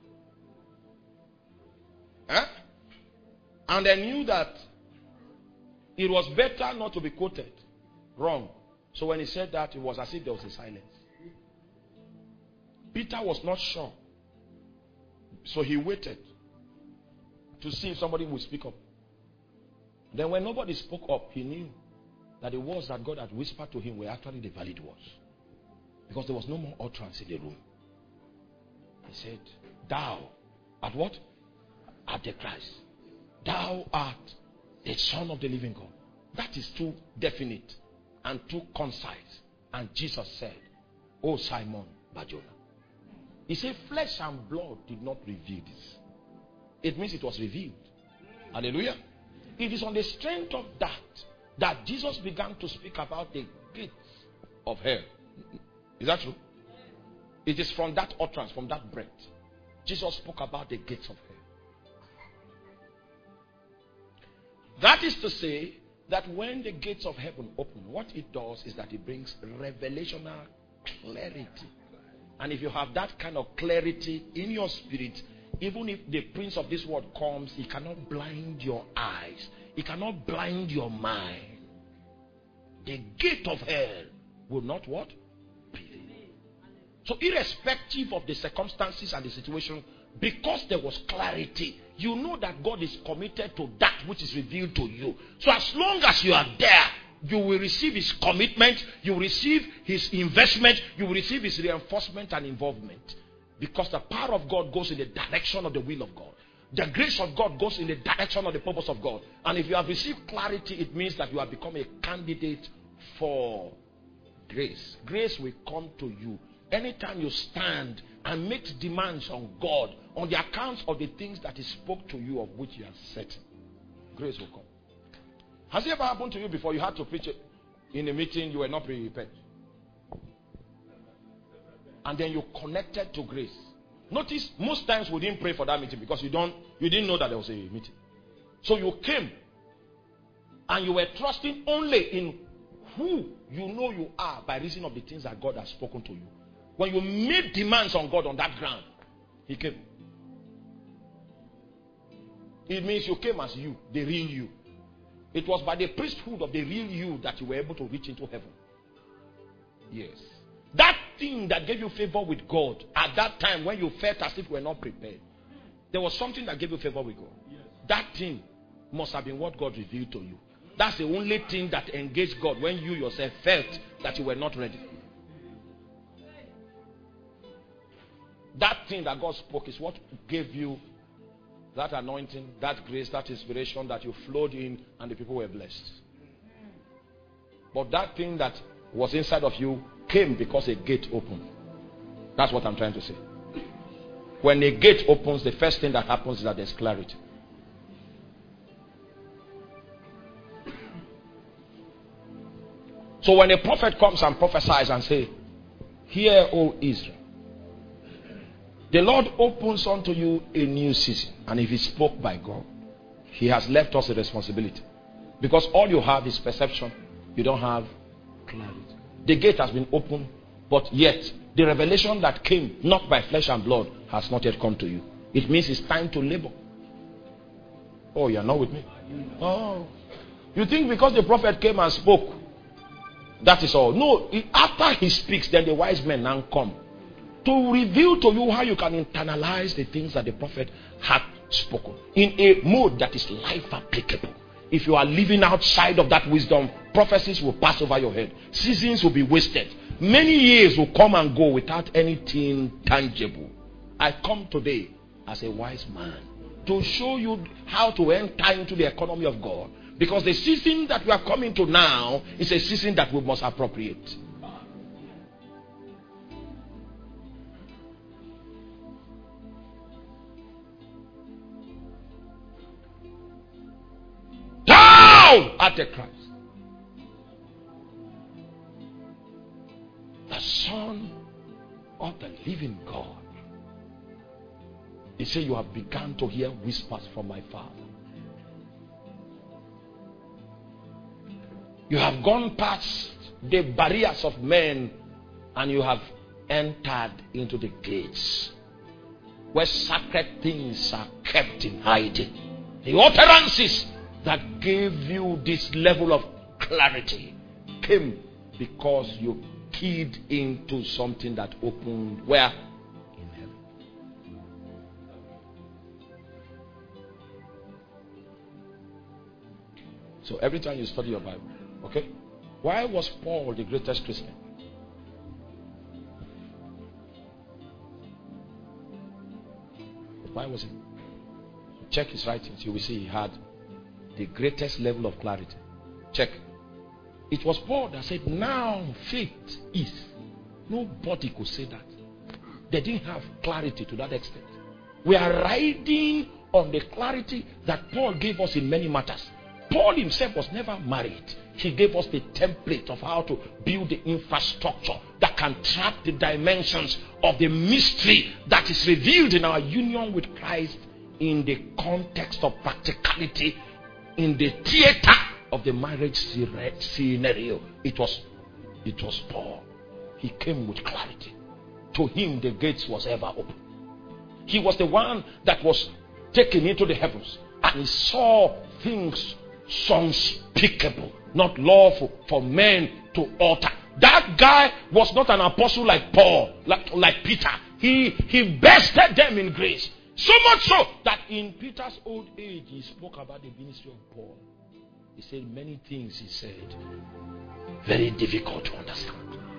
Speaker 1: And they knew that it was better not to be quoted wrong. So when he said that, it was as if there was a silence. Peter was not sure. So he waited to see if somebody would speak up. Then when nobody spoke up, he knew that the words that God had whispered to him were actually the valid words. Because there was no more utterance in the room. He said, thou art what? Art the Christ. Thou art the Son of the living God. That is too definite and too concise. And Jesus said, O Simon Barjona. He said, flesh and blood did not reveal this. It means it was revealed. Hallelujah. It is on the strength of that Jesus began to speak about the gates of hell. Is that true? It is from that utterance, from that breath. Jesus spoke about the gates of hell. That is to say that when the gates of heaven open, what it does is that it brings revelational clarity. And if you have that kind of clarity in your spirit, even if the prince of this world comes, he cannot blind your eyes. He cannot blind your mind. The gate of hell will not what? Prevail. So irrespective of the circumstances and the situation, because there was clarity, you know that God is committed to that which is revealed to you. So as long as you are there, you will receive his commitment, you will receive his investment, you will receive his reinforcement and involvement. Because the power of God goes in the direction of the will of God. The grace of God goes in the direction of the purpose of God. And if you have received clarity, it means that you have become a candidate for grace. Grace will come to you anytime you stand and make demands on God on the account of the things that he spoke to you of which you are certain. Grace will come. Has it ever happened to you before you had to preach in a meeting, you were not prepared? And then you connected to grace. Notice most times we didn't pray for that meeting because you didn't know that there was a meeting. So you came and you were trusting only in who you know you are by reason of the things that God has spoken to you. When you made demands on God on that ground, he came. It means you came as you, the real you. It was by the priesthood of the real you that you were able to reach into heaven. Yes. That thing that gave you favor with God at that time when you felt as if you were not prepared, there was something that gave you favor with God. Yes. That thing must have been what God revealed to you. That's the only thing that engaged God when you yourself felt that you were not ready. That thing that God spoke is what gave you that anointing, that grace, that inspiration that you flowed in and the people were blessed. But that thing that was inside of you came because a gate opened. That's what I'm trying to say. When a gate opens, the first thing that happens is that there's clarity. So when a prophet comes and prophesies and says, "Hear, O Israel, the Lord opens unto you a new season." And if he spoke by God, he has left us a responsibility. Because all you have is perception. You don't have clarity. The gate has been opened, but yet the revelation that came not by flesh and blood has not yet come to you. It means it's time to labor. Oh, you're not with me? Oh. You think because the prophet came and spoke, that is all? No, after he speaks, then the wise men now come to reveal to you how you can internalize the things that the prophet had spoken in a mode that is life applicable. If you are living outside of that wisdom, prophecies will pass over your head. Seasons will be wasted. Many years will come and go without anything tangible. I come today as a wise man to show you how to enter into the economy of God. Because the season that we are coming to now is a season that we must appropriate. At the Christ, the Son of the living God. He said, "You have begun to hear whispers from my Father." You have gone past the barriers of men and you have entered into the gates where sacred things are kept in hiding. The utterances that gave you this level of clarity came because you keyed into something that opened where? In heaven. So every time you study your Bible, okay? Why was Paul the greatest Christian? Why was he? Check his writings. You will see he had the greatest level of clarity. Check. It was Paul that said, now faith is. Nobody could say that. They didn't have clarity to that extent. We are riding on the clarity that Paul gave us in many matters. Paul himself was never married. He gave us the template of how to build the infrastructure that can track the dimensions of the mystery that is revealed in our union with Christ in the context of practicality, in the theater of the marriage scenario. It was Paul. He came with clarity. To him the gates was ever open. He was the one that was taken into the heavens, and he saw things unspeakable, not lawful for men to utter. That guy was not an apostle like Paul, like Peter. He bested them in grace. So much so that in Peter's old age, he spoke about the ministry of Paul. He said many things, he said, very difficult to understand.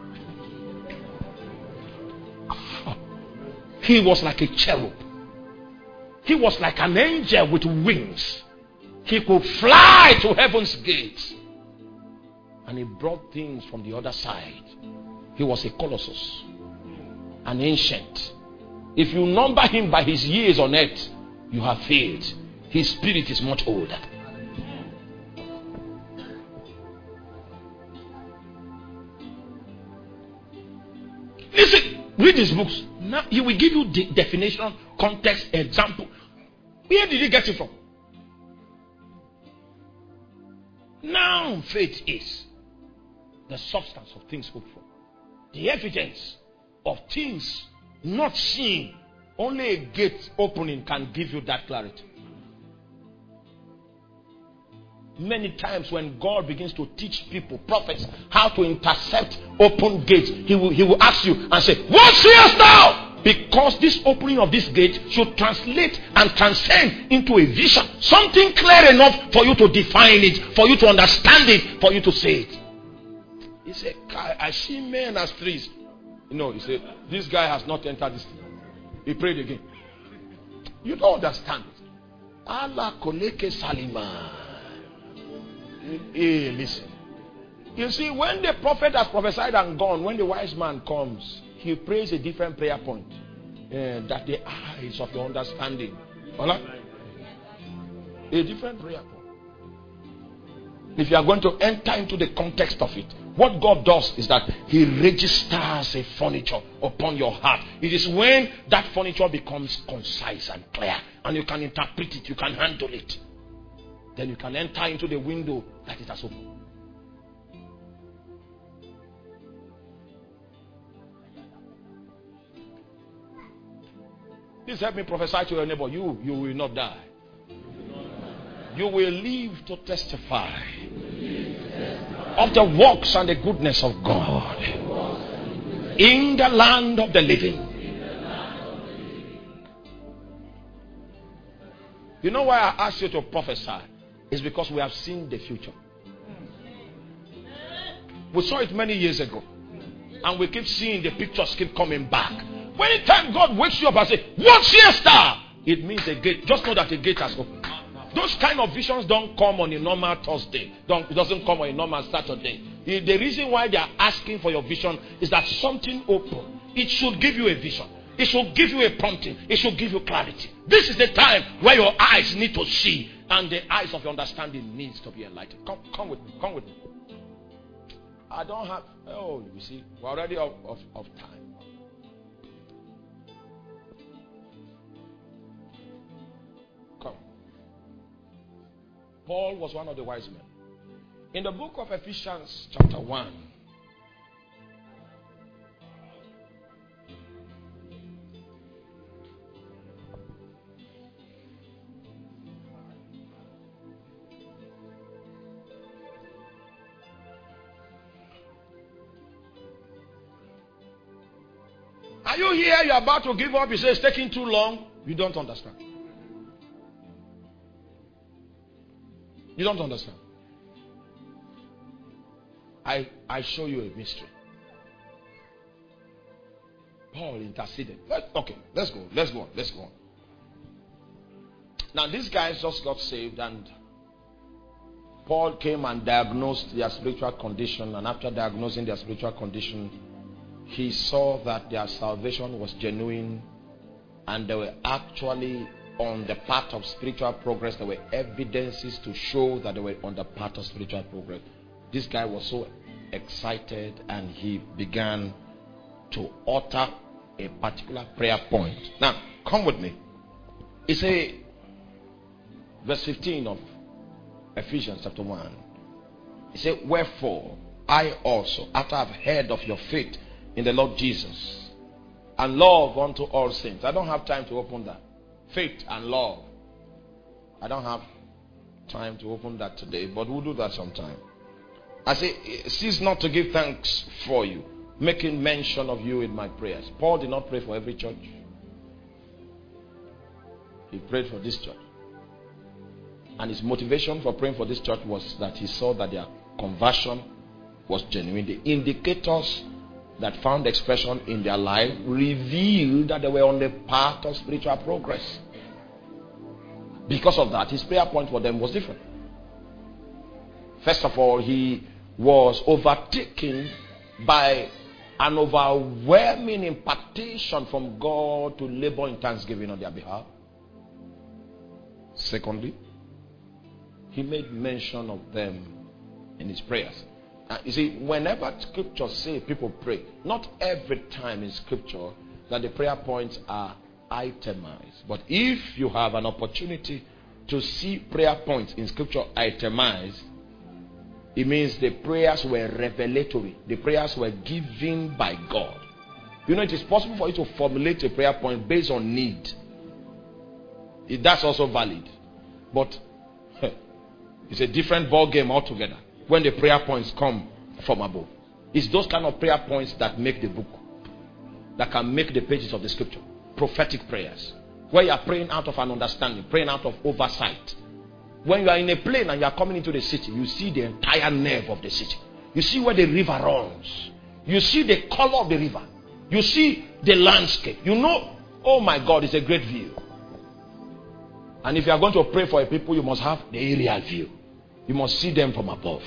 Speaker 1: He was like a cherub. He was like an angel with wings. He could fly to heaven's gates. And he brought things from the other side. He was a colossus, an ancient. If you number him by his years on earth, you have failed. His spirit is much older. Listen, read his books. Now he will give you the definition, context, example. Where did he get it from? Now faith is the substance of things hoped for, the evidence of things not seen. Only a gate opening can give you that clarity. Many times when God begins to teach people, prophets, how to intercept open gates, he will ask you and say, what seest thou? Because this opening of this gate should translate and transcend into a vision. Something clear enough for you to define it, for you to understand it, for you to say it. He said, I see men as trees. No, he said, this guy has not entered this thing. He prayed again. You don't understand it. Allah koleke salima. Hey, listen. You see, when the prophet has prophesied and gone, when the wise man comes, he prays a different prayer point. That the eyes of your understanding. Right? A different prayer point. If you are going to enter into the context of it, what God does is that he registers a furniture upon your heart. It is when that furniture becomes concise and clear, and you can interpret it, you can handle it. Then you can enter into the window that it has opened. Please help me prophesy to your neighbor. You will not die. You will live to testify of the works and the goodness of God in the land of the living. You know why I asked you to prophesy? It's because we have seen the future. We saw it many years ago, and we keep seeing the pictures keep coming back. When the time God wakes you up and says, what seest thou? It means a gate. Just know that a gate has opened. Those kind of visions don't come on a normal Thursday. It doesn't come on a normal Saturday. The reason why they are asking for your vision is that something open. It should give you a vision. It should give you a prompting. It should give you clarity. This is the time where your eyes need to see, and the eyes of your understanding needs to be enlightened. Come with me. Come with me. I don't have. Oh, you see, we're already of time. Come. Paul was one of the wise men. In the book of Ephesians, chapter 1. Are you here? You're about to give up. You say it's taking too long. You don't understand. You don't understand. I show you a mystery. Paul interceded. Okay, let's go on. Now these guys just got saved, and Paul came and diagnosed their spiritual condition, and after diagnosing their spiritual condition, he saw that their salvation was genuine, and they were actually on the path of spiritual progress. There were evidences to show that they were on the path of spiritual progress. This guy was so excited, and he began to utter a particular prayer point. Now, come with me. It's verse 15 of Ephesians chapter 1. It says, wherefore I also, after I've heard of your faith in the Lord Jesus and love unto all saints. I don't have time to open that. Faith and love. I don't have time to open that today, but we'll do that sometime. I say, cease not to give thanks for you, making mention of you in my prayers. Paul did not pray for every church. He prayed for this church. And his motivation for praying for this church was that he saw that their conversion was genuine. The indicators that found expression in their life revealed that they were on the path of spiritual progress. Because of that, his prayer point for them was different. First of all, he was overtaken by an overwhelming impartation from God to labor in thanksgiving on their behalf. Secondly, he made mention of them in his prayers. You see, whenever scripture says people pray, not every time in scripture that the prayer points are itemized. But if you have an opportunity to see prayer points in scripture itemized, it means the prayers were revelatory. The prayers were given by God. You know, it is possible for you to formulate a prayer point based on need. That's also valid. But it's a different ball game altogether when the prayer points come from above. It's those kind of prayer points that make the book, that can make the pages of the scripture. Prophetic prayers, where you are praying out of an understanding, praying out of oversight. When you are in a plane and you are coming into the city, you see the entire nerve of the city. You see where the river runs. You see the color of the river. You see the landscape. You know, oh my God, it's a great view. And if you are going to pray for a people, you must have the aerial view. You must see them from above.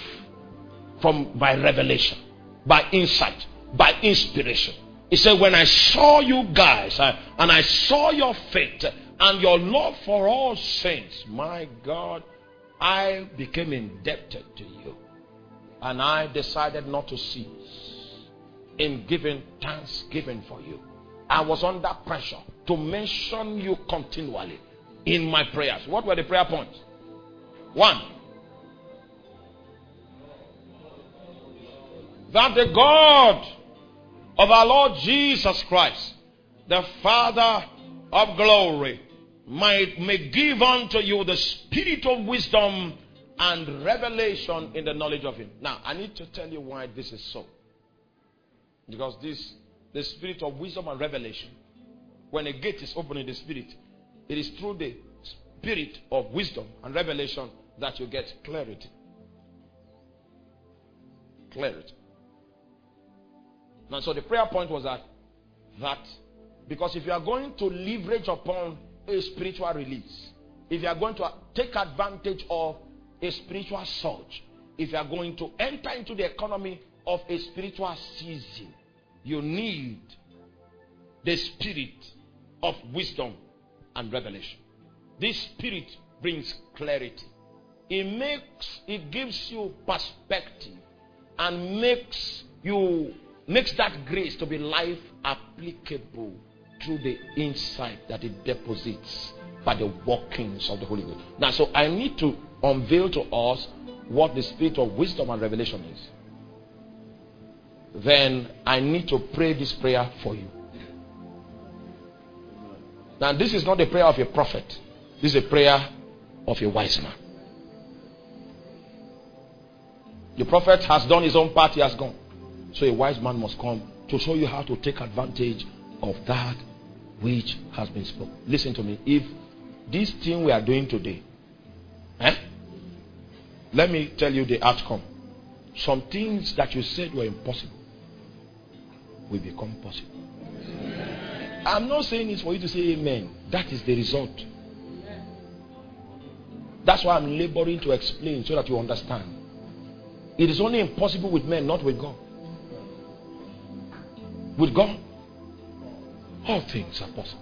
Speaker 1: By revelation, by insight, by inspiration. He said, when I saw you guys, and I saw your faith and your love for all saints, my God, I became indebted to you. And I decided not to cease in giving thanksgiving for you. I was under pressure to mention you continually in my prayers. What were the prayer points? 1. That the God of our Lord Jesus Christ, the Father of glory, may give unto you the spirit of wisdom and revelation in the knowledge of him. Now, I need to tell you why this is so. Because the spirit of wisdom and revelation, when a gate is open in the spirit, it is through the spirit of wisdom and revelation that you get clarity. Clarity. Now, so the prayer point was that because if you are going to leverage upon a spiritual release, if you are going to take advantage of a spiritual surge, if you are going to enter into the economy of a spiritual season, you need the spirit of wisdom and revelation. This spirit brings clarity. It gives you perspective and makes that grace to be life applicable through the insight that it deposits by the workings of the Holy Ghost. Now, so I need to unveil to us what the spirit of wisdom and revelation is. Then I need to pray this prayer for you. Now, this is not the prayer of a prophet. This is a prayer of a wise man. The prophet has done his own part, he has gone. So a wise man must come to show you how to take advantage of that which has been spoken. Listen to me. If this thing we are doing today, let me tell you the outcome. Some things that you said were impossible will become possible. I'm not saying this for you to say amen. That is the result. That's why I'm laboring to explain so that you understand. It is only impossible with men, not with God. With God, all things are possible.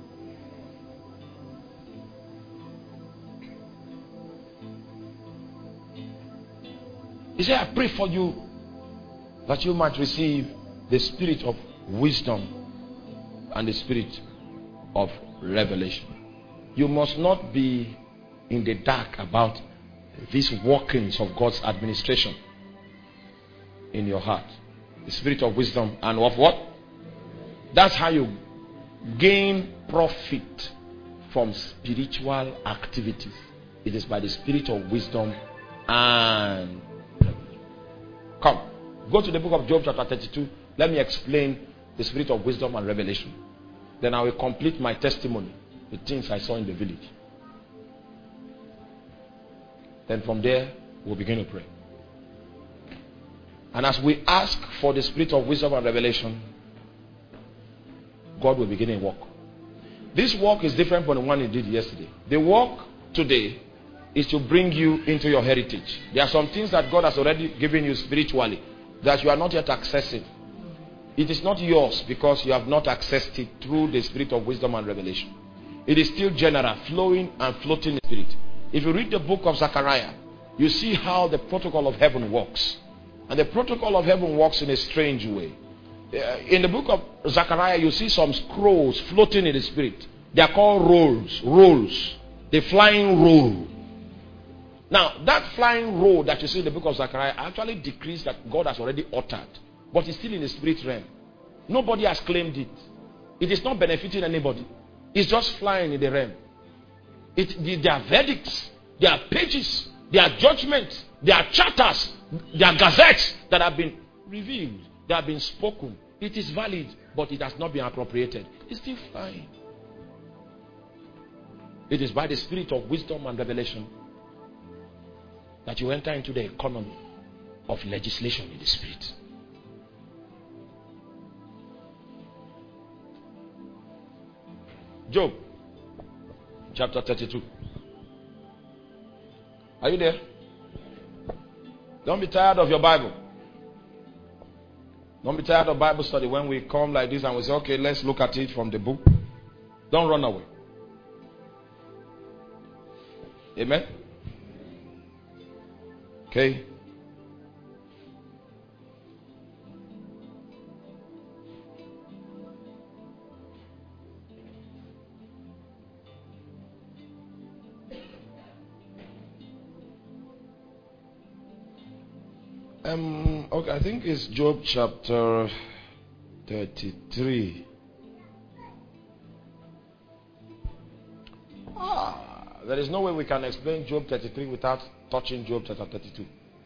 Speaker 1: He said, I pray for you that you might receive the spirit of wisdom and the spirit of revelation. You must not be in the dark about these workings of God's administration in your heart. The spirit of wisdom and of what? That's how you gain profit from spiritual activities. It is by the spirit of wisdom and revelation. Come, go to the book of Job chapter 32. Let me explain the spirit of wisdom and revelation. Then I will complete my testimony, the things I saw in the village. Then from there, we'll begin to pray. And as we ask for the spirit of wisdom and revelation, God will begin a work. This work is different from the one He did yesterday. The work today is to bring you into your heritage. There are some things that God has already given you spiritually that you are not yet accessing. It is not yours because you have not accessed it through the spirit of wisdom and revelation. It is still general, flowing and floating in spirit. If you read the book of Zechariah, you see how the protocol of heaven works. And the protocol of heaven works in a strange way. In the book of Zechariah, you see some scrolls floating in the spirit. They are called rolls. The flying roll. Now, that flying roll that you see in the book of Zechariah actually decrees that God has already uttered. But it's still in the spirit realm. Nobody has claimed it. It is not benefiting anybody. It's just flying in the realm. There are verdicts, there are pages, there are judgments, there are charters, there are gazettes that have been revealed, that have been spoken. It is valid, but it has not been appropriated. It's still flying. It is by the spirit of wisdom and revelation that you enter into the economy of legislation in the spirit. Job chapter 32. Are you there? Don't be tired of your Bible. Don't be tired of Bible study when we come like this and we say, okay, let's look at it from the book. Don't run away. Amen? Okay. Okay, I think it's Job chapter 33. There is no way we can explain Job 33 without touching Job chapter 32.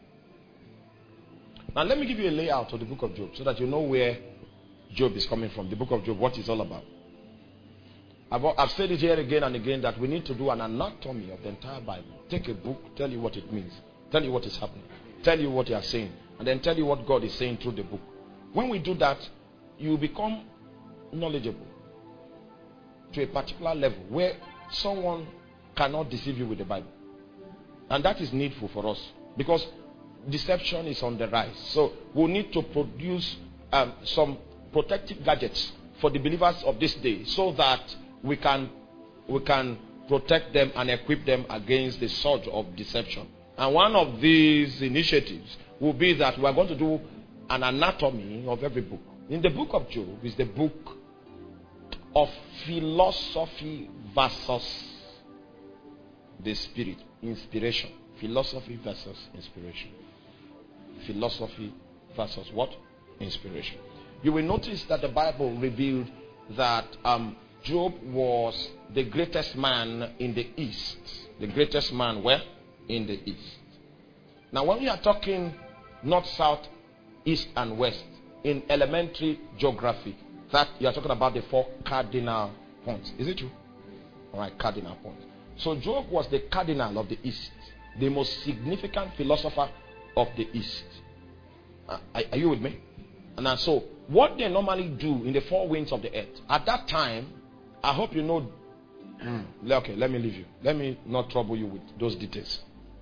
Speaker 1: Now let me give you a layout of the book of Job so that you know where Job is coming from. The book of Job, what it's all about. I've said it here again and again that we need to do an anatomy of the entire Bible. Take a book, tell you what it means, tell you what is happening, tell you what you are saying, and then tell you what God is saying through the book. When we do that, you become knowledgeable to a particular level where someone cannot deceive you with the Bible. And that is needful for us because deception is on the rise. So we need to produce some protective gadgets for the believers of this day so that we can protect them and equip them against the surge of deception. And one of these initiatives will be that we are going to do an anatomy of every book. In the book of Job is the book of philosophy versus the spirit. Inspiration. Philosophy versus inspiration. Philosophy versus what? Inspiration. You will notice that the Bible revealed that Job was the greatest man in the East. The greatest man where? In the East. Now when we are talking north, south, east and west in elementary geography, That you are talking about the 4 cardinal points. Is it true? All right, cardinal points. So Job was the cardinal of the East, the most significant philosopher of the East. Are you with me? And so, what they normally do in the 4 winds of the earth at that time, I hope you know. Okay, let me leave you. Let me not trouble you with those details.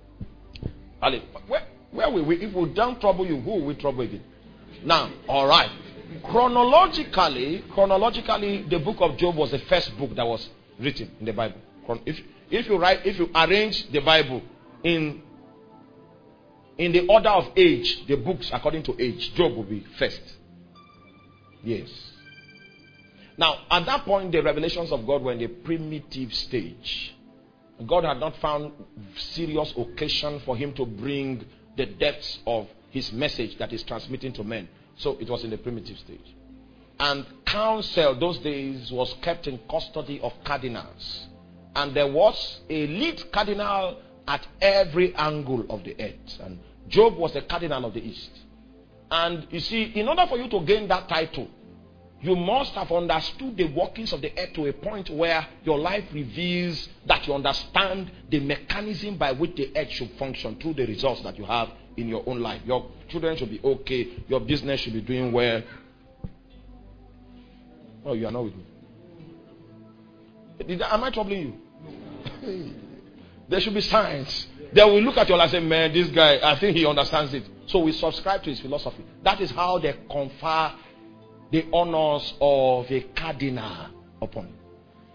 Speaker 1: Where will we? If we don't trouble you, who will we trouble again? Now, all right. Chronologically, the book of Job was the first book that was written in the Bible. If you arrange the Bible in the order of age, the books according to age, Job will be first. Yes. Now, at that point, the revelations of God were in the primitive stage. God had not found serious occasion for him to bring the depths of his message that he's transmitting to men. So it was in the primitive stage. And counsel those days was kept in custody of cardinals. And there was a lead cardinal at every angle of the earth. And Job was the cardinal of the East. And you see, in order for you to gain that title, you must have understood the workings of the earth to a point where your life reveals that you understand the mechanism by which the earth should function through the results that you have in your own life. Your children should be okay. Your business should be doing well. Oh, you are not with me. Am I troubling you? There should be signs. They will look at you and say, man, this guy, I think he understands it. So we subscribe to his philosophy. That is how they confer the honors of a cardinal upon him.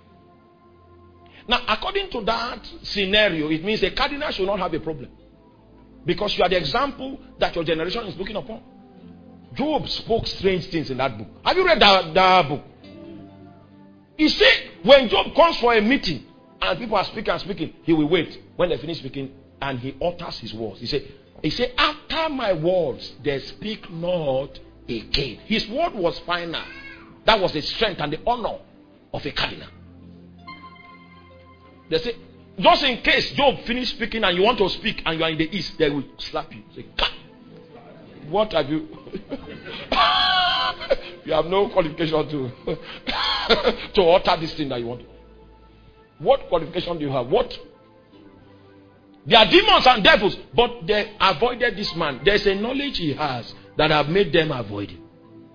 Speaker 1: Now, according to that scenario, it means a cardinal should not have a problem. Because you are the example that your generation is looking upon. Job spoke strange things in that book. Have you read that book? You see, when Job comes for a meeting and people are speaking, he will wait. When they finish speaking, and he utters his words. He said, after my words, they speak not again. His word was final. That was the strength and the honor of a cardinal. They say, just in case Job finished speaking and you want to speak and you are in the East, they will slap you. Say, cut. What have you? You have no qualification to utter this thing that you want. What qualification do you have? What? They are demons and devils, but they avoided this man. There's a knowledge he has that have made them avoid him.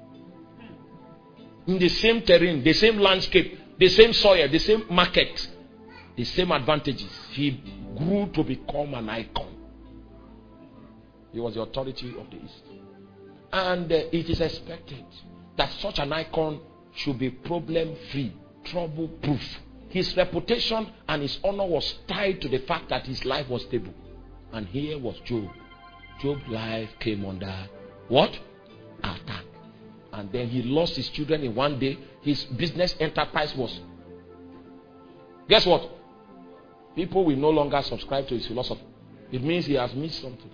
Speaker 1: In the same terrain, the same landscape, the same soil, the same market, the same advantages, he grew to become an icon. He was the authority of the East. And it is expected that such an icon should be problem-free, trouble-proof. His reputation and his honor was tied to the fact that his life was stable. And here was Job. Job's life came under what? Attack. And then he lost his children in one day. His business enterprise was. Guess what? People will no longer subscribe to his philosophy. It means he has missed something.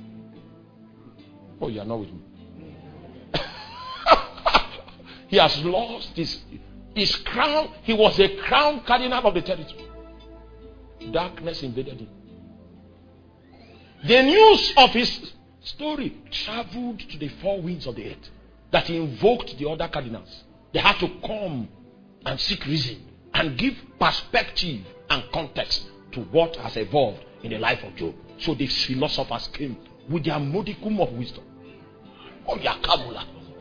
Speaker 1: Oh, you are not with me. He has lost his crown. He was a crown cardinal of the territory. Darkness invaded him. The news of his story traveled to the 4 winds of the earth, that he invoked the other cardinals. They had to come and seek reason and give perspective and context to what has evolved in the life of Job. So the philosophers came with their modicum of wisdom. Oh, Yakabula.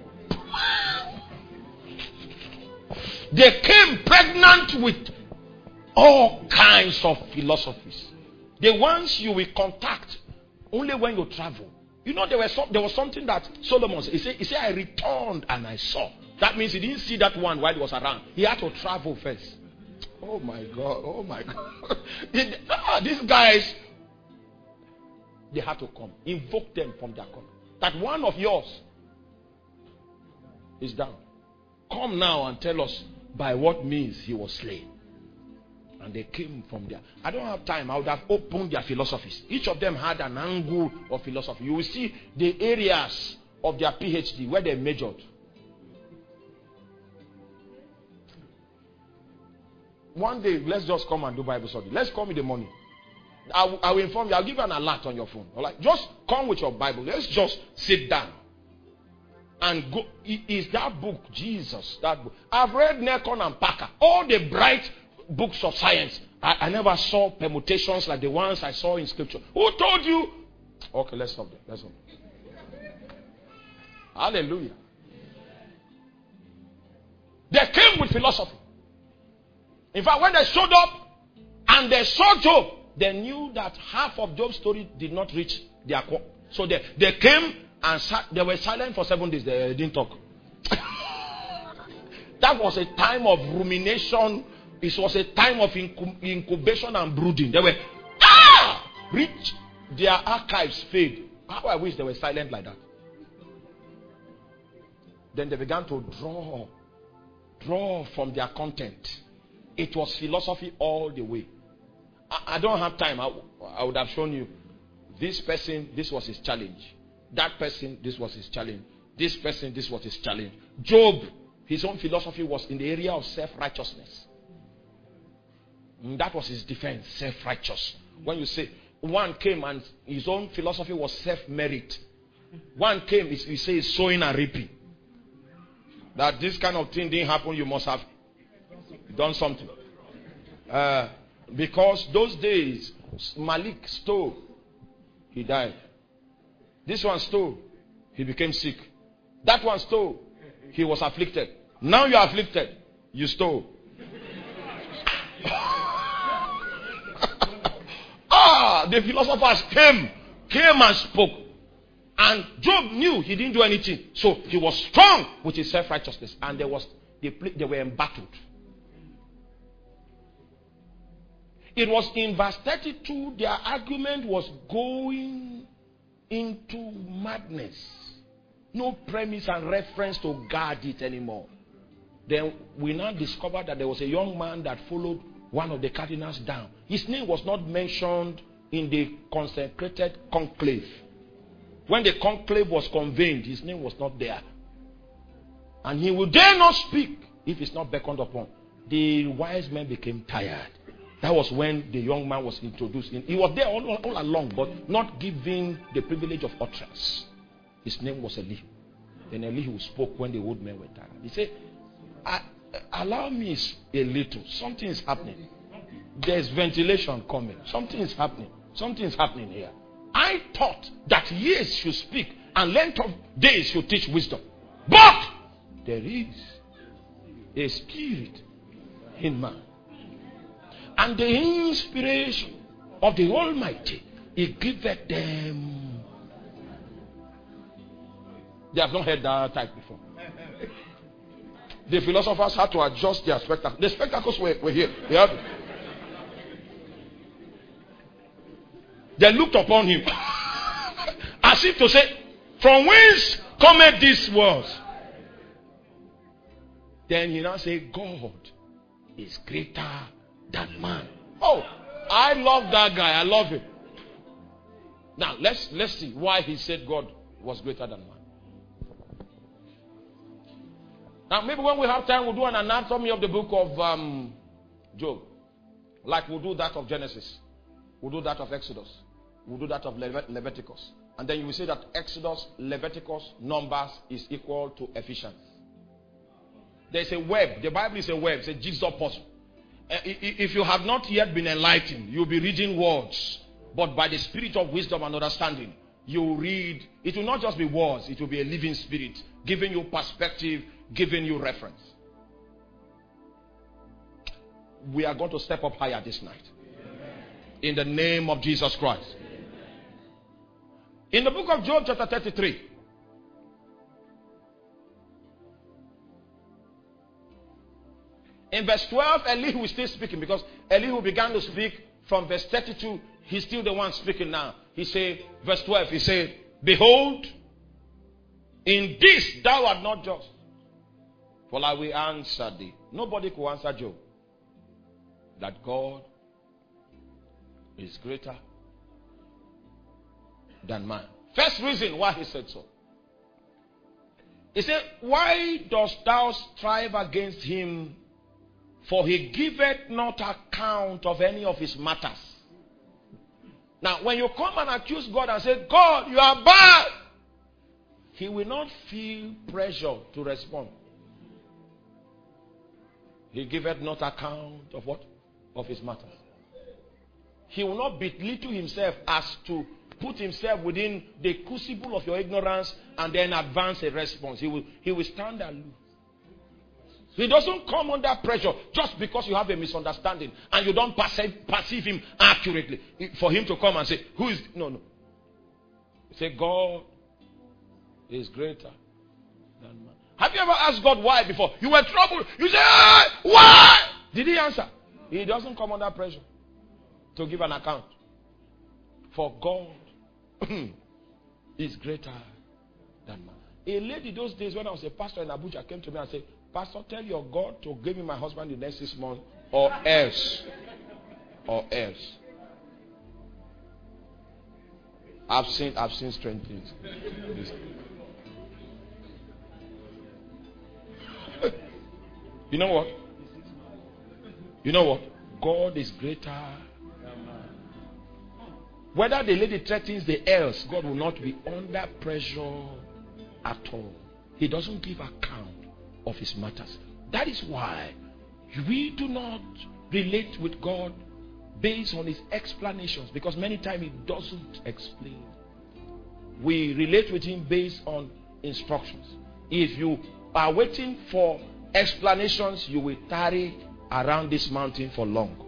Speaker 1: They came pregnant with all kinds of philosophies. The ones you will contact only when you travel. You know, there was something that Solomon said. He said, I returned and I saw. That means he didn't see that one while he was around. He had to travel first. Oh my God. Oh my God. These guys, they had to come. Invoke them from their corner. That one of yours is down. Come now and tell us by what means he was slain. And they came from there. I don't have time. I would have opened their philosophies. Each of them had an angle of philosophy. You will see the areas of their PhD where they majored. One day, let's just come and do Bible study. Let's come in the morning. I will inform you. I'll give you an alert on your phone. All right? Just come with your Bible. Let's just sit down. and go. Is that book, Jesus, that book. I've read Necon and Packer, all the bright books of science. I never saw permutations like the ones I saw in scripture. Who told you? Okay, let's stop there. Let's stop. Hallelujah. They came with philosophy. In fact, when they showed up and they saw Job, they knew that half of Job's story did not reach their core. So they came and they were silent for 7 days. They didn't talk. That was a time of rumination. It was a time of incubation and brooding. They were, reach their archives fade. How I wish they were silent like that. Then they began to draw from their content. It was philosophy all the way. I don't have time. I would have shown you. This person, this was his challenge. That person, this was his challenge. This person, this was his challenge. Job, his own philosophy was in the area of self-righteousness. That was his defense, self-righteous. When you say, one came and his own philosophy was self-merit. One came, he says, sowing and reaping. That this kind of thing didn't happen, you must have done something. Because those days, Malik stole, he died. This one stole, he became sick. That one stole, he was afflicted. Now you are afflicted, you stole. The philosophers came and spoke. And Job knew he didn't do anything. So he was strong with his self-righteousness. And they were embattled. It was in verse 32, their argument was going into madness. No premise and reference to guard it anymore. Then we now discovered that there was a young man that followed one of the cardinals down. His name was not mentioned in the consecrated conclave. When the conclave was convened, his name was not there. And he will dare not speak if it's not beckoned upon. The wise men became tired. That was when the young man was introduced. He was there all along, but not given the privilege of utterance. His name was Elihu. Then Elihu spoke when the old men were tired. He said, allow me a little. Something is happening. There's ventilation coming. Something is happening. Something is happening here. I thought that years should speak and length of days should teach wisdom. But there is a spirit in man. And the inspiration of the Almighty, He giveth them. They have not heard that type before. The philosophers had to adjust their spectacles. The spectacles were here. They looked upon him as if to say, from whence cometh these words? Then he now said, God is greater than man. Oh, I love that guy. I love him. Now let's see why he said God was greater than man. Now maybe when we have time, we'll do an anatomy of the book of Job. Like we'll do that of Genesis. We'll do that of Exodus. We'll do that of Leviticus. And then you will say that Exodus, Leviticus, Numbers is equal to Ephesians. There's a web. The Bible is a web. It's a jigsaw puzzle. If you have not yet been enlightened, you'll be reading words. But by the spirit of wisdom and understanding, you read. It will not just be words. It will be a living spirit, giving you perspective, giving you reference. We are going to step up higher this night. In the name of Jesus Christ. In the book of Job chapter 33. In verse 12, Elihu is still speaking because Elihu began to speak from verse 32. He's still the one speaking now. He said, verse 12, he said, behold, in this thou art not just, for I will answer thee. Nobody could answer Job. That God is greater than man. First reason why he said so. He said, why dost thou strive against him? For he giveth not account of any of his matters. Now, when you come and accuse God and say, God, you are bad. he will not feel pressure to respond. He giveth not account of what? Of his matters. He will not belittle himself as to put himself within the crucible of your ignorance and then advance a response. He will stand aloof. He doesn't come under pressure just because you have a misunderstanding and you don't perceive him accurately. For him to come and say, who is... No. Say, God is greater than man. Have you ever asked God why before? You were troubled. You say, hey, why? Did he answer? He doesn't come under pressure to give an account. For God is greater than man. A lady those days when I was a pastor in Abuja came to me and said, Pastor, tell your God to give me my husband in the next 6 months or else. Or else. I've seen strange things. You know what? You know what? God is greater. Whether the lady threatens the else, God will not be under pressure at all. He doesn't give account of his matters. That is why we do not relate with God based on his explanations, because many times he doesn't explain. We relate with him based on instructions. If you are waiting for explanations, you will tarry around this mountain for long.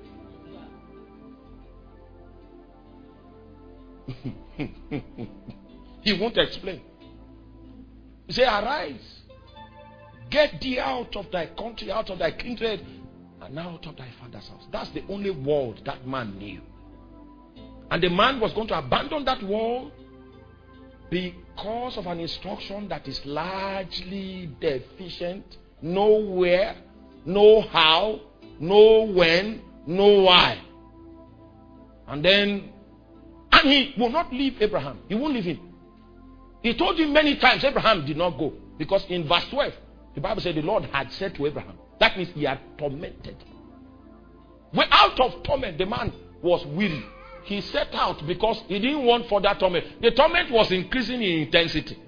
Speaker 1: He won't explain. He say, arise, get thee out of thy country, out of thy kindred, and out of thy father's house. That's the only word that man knew. And the man was going to abandon that word because of an instruction that is largely deficient. Nowhere, no how, no when, no why. And he will not leave Abraham. He won't leave him. He told him many times Abraham did not go. Because in verse 12, the Bible said the Lord had said to Abraham. That means he had tormented. When out of torment, the man was weary. He set out because he didn't want further torment. The torment was increasing in intensity.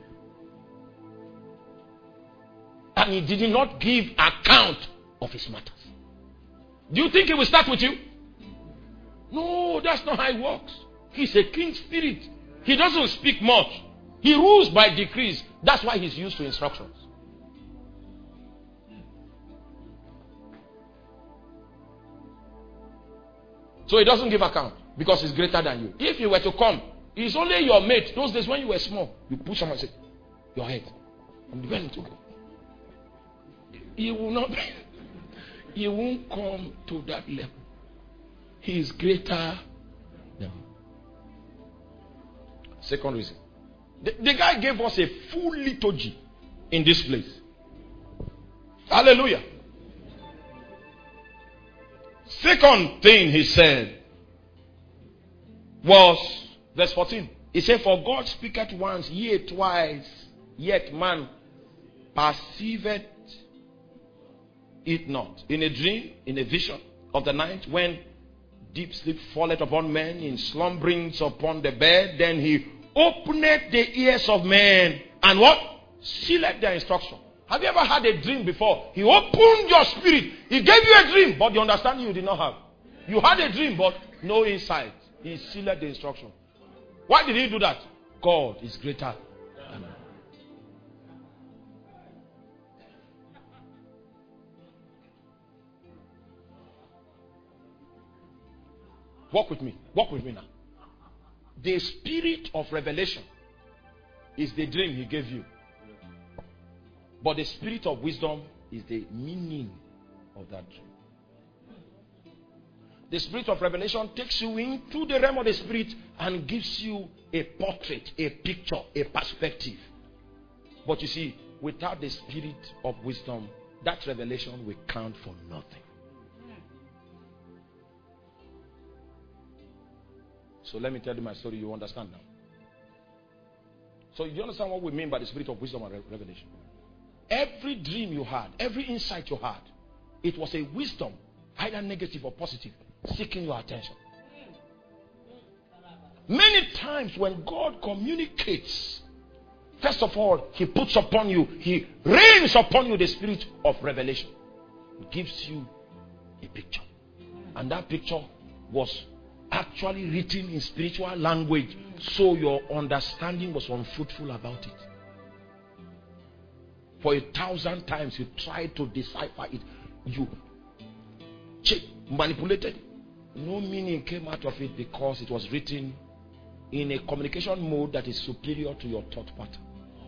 Speaker 1: And he did not give account of his matters. Do you think he will start with you? No, that's not how it works. He's a king spirit. He doesn't speak much. He rules by decrees. That's why he's used to instructions. So he doesn't give account because he's greater than you. If he were to come, he's only your mate. Those days when you were small, you push someone and say, your head. I'm going to go. He will not. He won't come to that level. He is greater than you. Second reason. The guy gave us a full liturgy in this place. Hallelujah. Second thing he said was verse 14. He said, for God speaketh once, yea twice, yet man perceiveth it not. In a dream, in a vision of the night, when deep sleep falleth upon men, in slumberings upon the bed, then he openeth the ears of men and what? Sealeth their instruction. Have you ever had a dream before? He opened your spirit. He gave you a dream, but the understanding you did not have. You had a dream, but no insight. He sealed the instruction. Why did he do that? God is greater than man. Walk with me. Walk with me now. The spirit of revelation is the dream he gave you. But the spirit of wisdom is the meaning of that dream. The spirit of revelation takes you into the realm of the spirit and gives you a portrait, a picture, a perspective. But you see, without the spirit of wisdom, that revelation will count for nothing. So let me tell you my story. You understand now. So you understand what we mean by the spirit of wisdom and revelation? Every dream you had, every insight you had, it was a wisdom, either negative or positive, seeking your attention. Many times when God communicates First of all, he puts upon you, he rains upon you the spirit of revelation. He gives you a picture. And that picture was actually written in spiritual language, so your understanding was unfruitful about it. For 1,000 times you tried to decipher it, you manipulated it. No meaning came out of it because it was written in a communication mode that is superior to your thought pattern.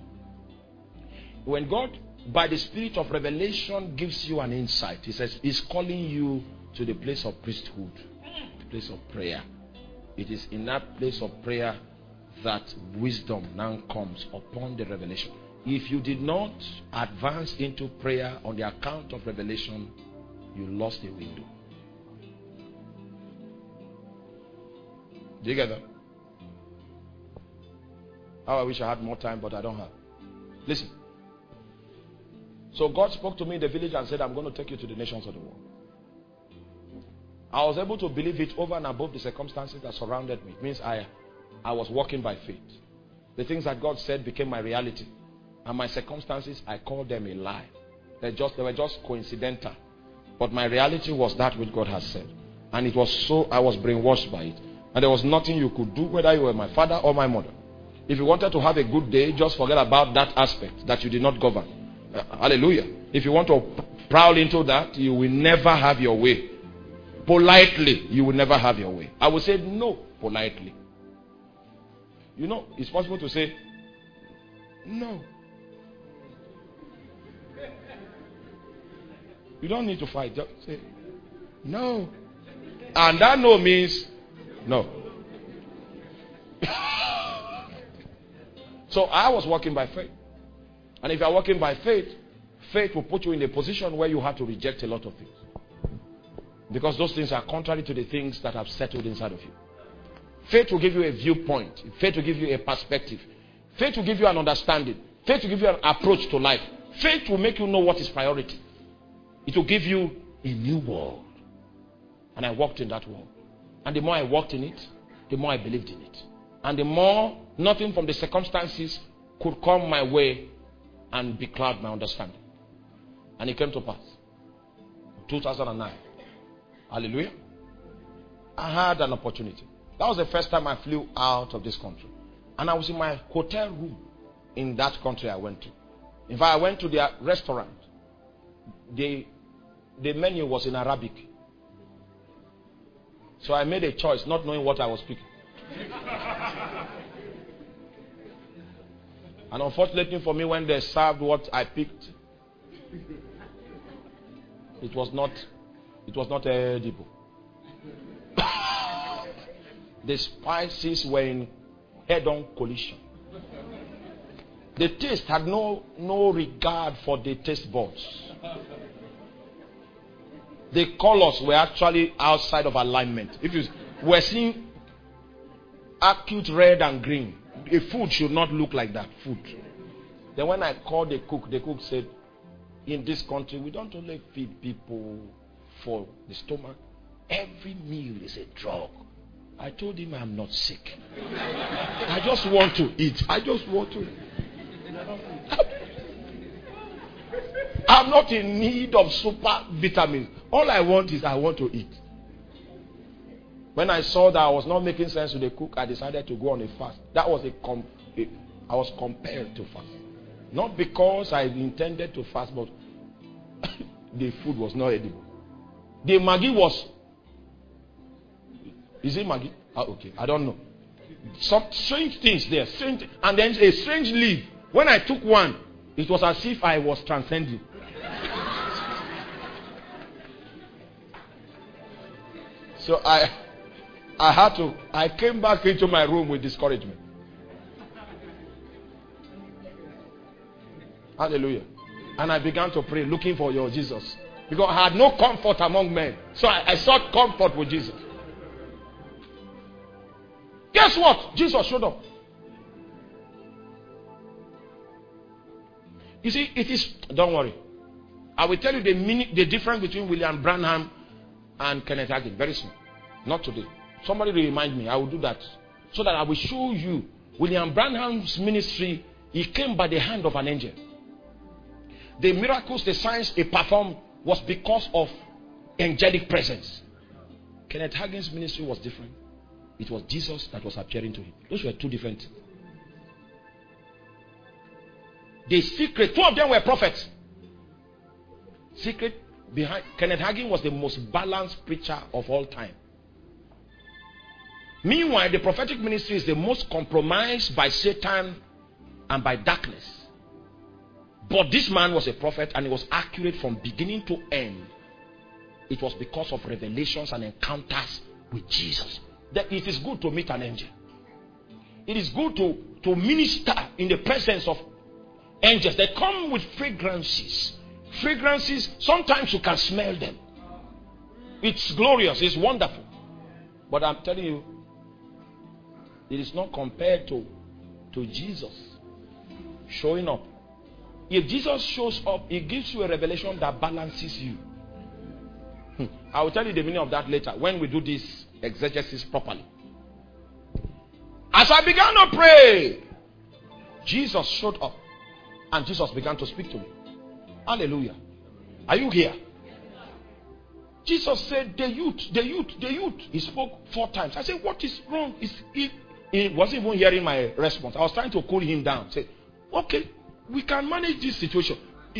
Speaker 1: When God, by the spirit of revelation, gives you an insight, he says he's calling you to the place of priesthood, the place of prayer. It is in that place of prayer that wisdom now comes upon the revelation. If you did not advance into prayer on the account of revelation, you lost a window. Do you get that? Oh, I wish I had more time, but I don't have. Listen. So God spoke to me in the village and said, I'm going to take you to the nations of the world. I was able to believe it over and above the circumstances that surrounded me. It means I was walking by faith. The things that God said became my reality. And my circumstances, I called them a lie. They were just coincidental. But my reality was that which God has said. And it was so, I was brainwashed by it. And there was nothing you could do, whether you were my father or my mother. If you wanted to have a good day, just forget about that aspect that you did not govern. Hallelujah. If you want to prowl into that, you will never have your way. Politely, you will never have your way. I will say no politely. You know, it's possible to say no. You don't need to fight. Just say no. And that no means no. So I was walking by faith. And if you are walking by faith, faith will put you in a position where you have to reject a lot of things. Because those things are contrary to the things that have settled inside of you. Faith will give you a viewpoint. Faith will give you a perspective. Faith will give you an understanding. Faith will give you an approach to life. Faith will make you know what is priority. It will give you a new world. And I walked in that world. And the more I walked in it, the more I believed in it. And the more nothing from the circumstances could come my way and becloud my understanding. And it came to pass. 2009. Hallelujah. I had an opportunity. That was the first time I flew out of this country. And I was in my hotel room in that country I went to. In fact, I went to their restaurant. The menu was in Arabic. So I made a choice, not knowing what I was speaking. And unfortunately for me, when they served what I picked, it was not edible. The spices were in head-on collision. The taste had no regard for the taste buds. The colors were actually outside of alignment. If you were seeing acute red and green, a food should not look like that food. Then when I called the cook said, in this country, we don't only feed people for the stomach. Every meal is a drug. I told him I'm not sick. I just want to eat. I'm not in need of super vitamins. All I want is I want to eat. When I saw that I was not making sense to the cook, I decided to go on a fast. That was I was compelled to fast. Not because I intended to fast, but the food was not edible. The Maggi was... Is it Maggi? Okay, I don't know. Some strange things there. And then a strange leaf. When I took one, it was as if I was transcending. So I came back into my room with discouragement. Hallelujah. And I began to pray, looking for your Jesus. Because I had no comfort among men. So I sought comfort with Jesus. Guess what? Jesus showed up. You see, it is, don't worry. I will tell you the difference between William Branham and Kenneth Hagin very soon. Not today. Somebody will remind me. I will do that. So that I will show you William Branham's ministry He came by the hand of an angel. The miracles, the signs he performed was because of angelic presence. Kenneth Hagin's ministry was different. It was Jesus that was appearing to him. Those were two different things. The secret, two of them were prophets. Secret behind Kenneth Hagin was the most balanced preacher of all time. Meanwhile, the prophetic ministry is the most compromised by Satan and by darkness. But this man was a prophet and he was accurate from beginning to end. It was because of revelations and encounters with Jesus. That it is good to meet an angel. It is good to minister in the presence of angels. They come with fragrances. Fragrances, sometimes you can smell them. It's glorious, it's wonderful. But I'm telling you, it is not compared to Jesus showing up. If Jesus shows up, he gives you a revelation that balances you. I will tell you the meaning of that later when we do this exegesis properly. As I began to pray, Jesus showed up and Jesus began to speak to me. Hallelujah. Are you here? Jesus said, the youth. He spoke 4 times. I said, what is wrong? He wasn't even hearing my response. I was trying to cool him down. Say, okay, we can manage this situation.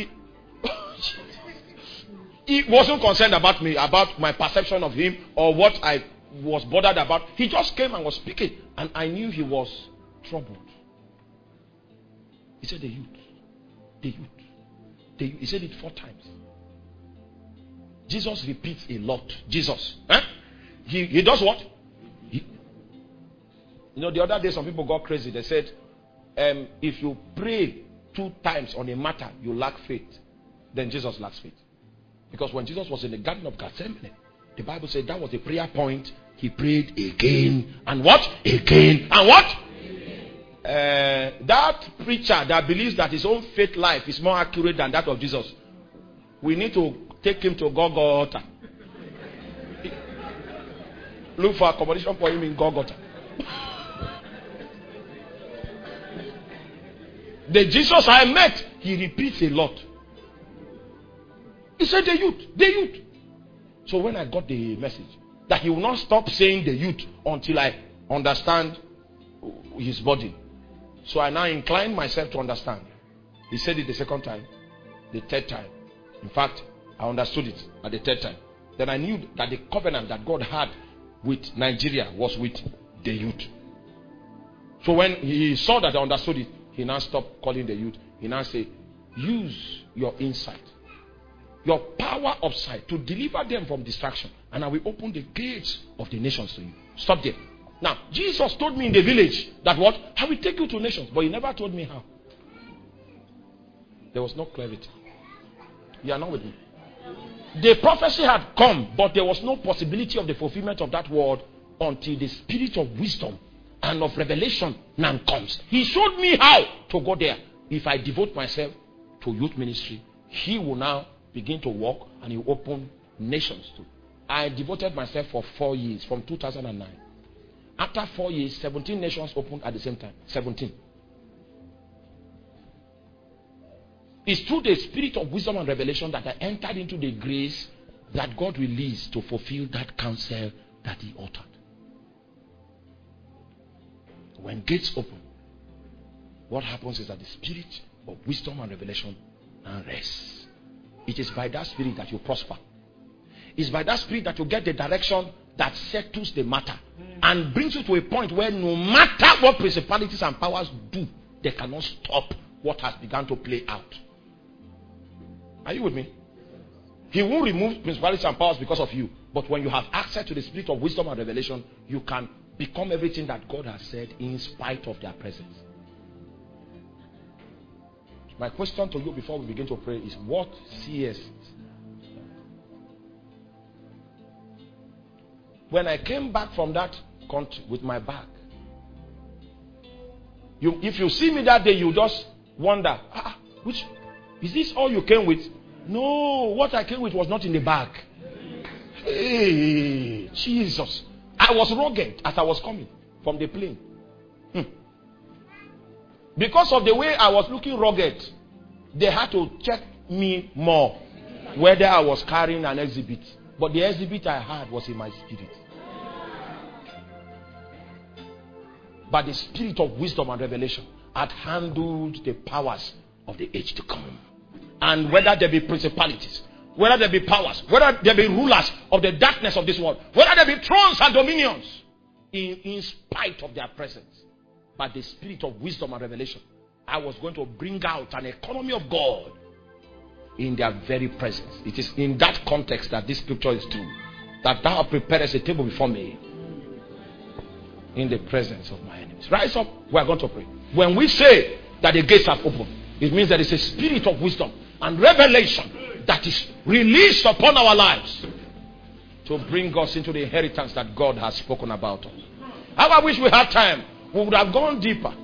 Speaker 1: He wasn't concerned about me, about my perception of him or what I was bothered about. He just came and was speaking. And I knew he was troubled. He said, the youth. He said it 4 times. Jesus repeats a lot. Jesus. He does what? The other day some people got crazy. They said, if you pray 2 times on a matter, you lack faith. Then Jesus lacks faith. Because when Jesus was in the Garden of Gethsemane, the Bible said that was the prayer point. He prayed again. And what? Again. And what? That preacher that believes that his own faith life is more accurate than that of Jesus, we need to take him to Golgotha. Look for accommodation for him in Golgotha. The Jesus I met, he repeats a lot. He said the youth. So when I got the message that he will not stop saying the youth until I understand his body. So I now inclined myself to understand. He said it the 2nd time, the 3rd time. In fact, I understood it at the 3rd time. Then I knew that the covenant that God had with Nigeria was with the youth. So when he saw that I understood it, he now stopped calling the youth. He now said, use your insight, your power of sight to deliver them from distraction. And I will open the gates of the nations to you. Stop there. Now, Jesus told me in the village that what? I will take you to nations. But he never told me how. There was no clarity. You are not with me. The prophecy had come, but there was no possibility of the fulfillment of that word until the spirit of wisdom and of revelation now comes. He showed me how to go there. If I devote myself to youth ministry, he will now begin to walk and he will open nations too. I devoted myself for 4 years, from 2009. After 4 years, 17 nations opened at the same time. 17. It's through the spirit of wisdom and revelation that I entered into the grace that God released to fulfill that counsel that he uttered. When gates open, what happens is that the spirit of wisdom and revelation and rests. It is by that spirit that you prosper. It's by that spirit that you get the direction that settles the matter and brings you to a point where no matter what principalities and powers do, they cannot stop what has begun to play out. Are you with me? He will remove principalities and powers because of you. But when you have access to the spirit of wisdom and revelation, you can become everything that God has said in spite of their presence. My question to you before we begin to pray is, what seest? When I came back from that country with my bag, if you see me that day, you just wonder, which is this all you came with? No, what I came with was not in the bag. Hey, Jesus. I was rugged as I was coming from the plane. Because of the way I was looking rugged, they had to check me more whether I was carrying an exhibit. But the exhibit I had was in my spirit. But the spirit of wisdom and revelation had handled the powers of the age to come. And whether there be principalities, whether there be powers, whether there be rulers of the darkness of this world, whether there be thrones and dominions, in spite of their presence, but the spirit of wisdom and revelation, I was going to bring out an economy of God in their very presence. It is in that context that this scripture is true. That thou preparest a table before me in the presence of my enemies. Rise up, we are going to pray. When we say that the gates have opened, it means there is a spirit of wisdom and revelation that is released upon our lives to bring us into the inheritance that God has spoken about us. How I wish we had time. We would have gone deeper.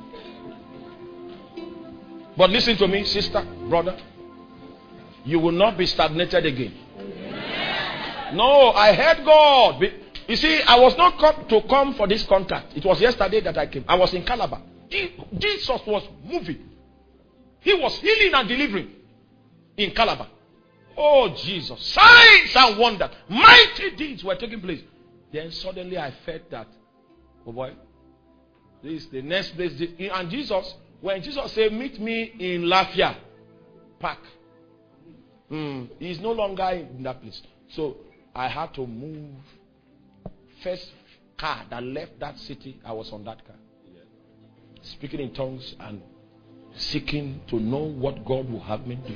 Speaker 1: But listen to me, sister, brother. You will not be stagnated again. No, I heard God. You see, I was not come for this contact. It was yesterday that I came. I was in Calabar. Jesus was moving. He was healing and delivering in Calabar. Oh, Jesus. Signs and wonders. Mighty deeds were taking place. Then suddenly I felt that, oh boy, this is the next place. And Jesus, when Jesus said, meet me in Lafayette Park, he's no longer in that place. So I had to move. First car that left that city, I was on that car. Speaking in tongues and seeking to know what God will have me do.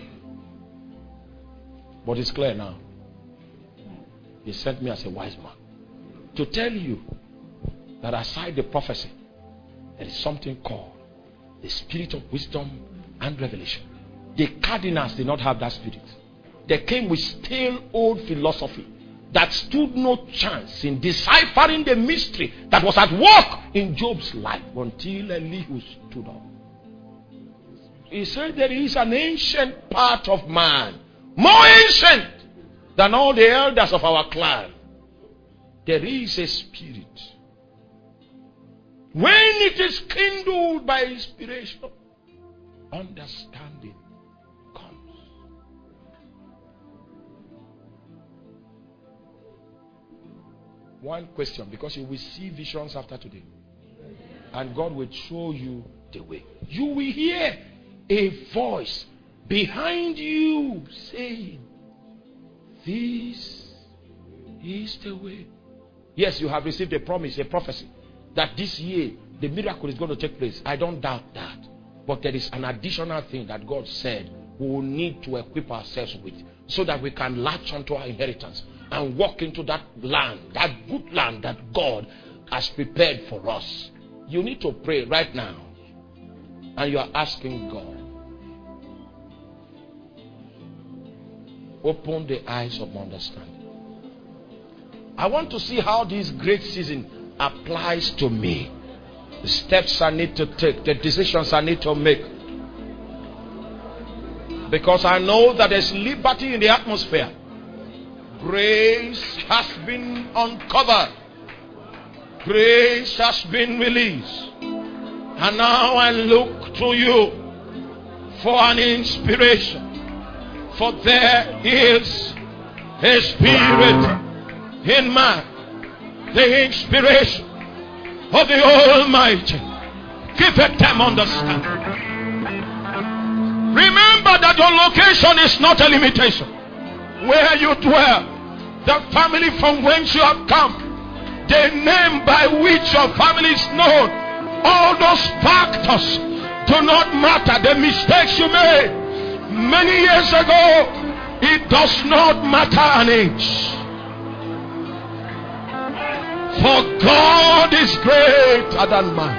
Speaker 1: But it's clear now. He sent me as a wise man to tell you that aside the prophecy, there is something called the spirit of wisdom and revelation. The cardinals did not have that spirit. They came with stale old philosophy that stood no chance in deciphering the mystery that was at work in Job's life until Elihu stood up. He said there is an ancient part of man, more ancient than all the elders of our clan. There is a spirit. When it is kindled by inspiration, understanding comes. One question, because you will see visions after today. And God will show you the way. You will hear a voice behind you saying, this is the way. Yes, you have received a promise, a prophecy, that this year the miracle is going to take place. I don't doubt that. But there is an additional thing that God said we will need to equip ourselves with, so that we can latch onto our inheritance and walk into that land, that good land that God has prepared for us. You need to pray right now. And you are asking God, open the eyes of understanding. I want to see how this great season applies to me. The steps I need to take, the decisions I need to make. Because I know that there's liberty in the atmosphere. Grace has been uncovered. Grace has been released. And now I look to you for an inspiration. For there is a spirit in man, the inspiration of the Almighty. Give it them understanding. Remember that your location is not a limitation. Where you dwell, the family from whence you have come, the name by which your family is known, all those factors do not matter. The mistakes you made many years ago, it does not matter an inch. For God is greater than man.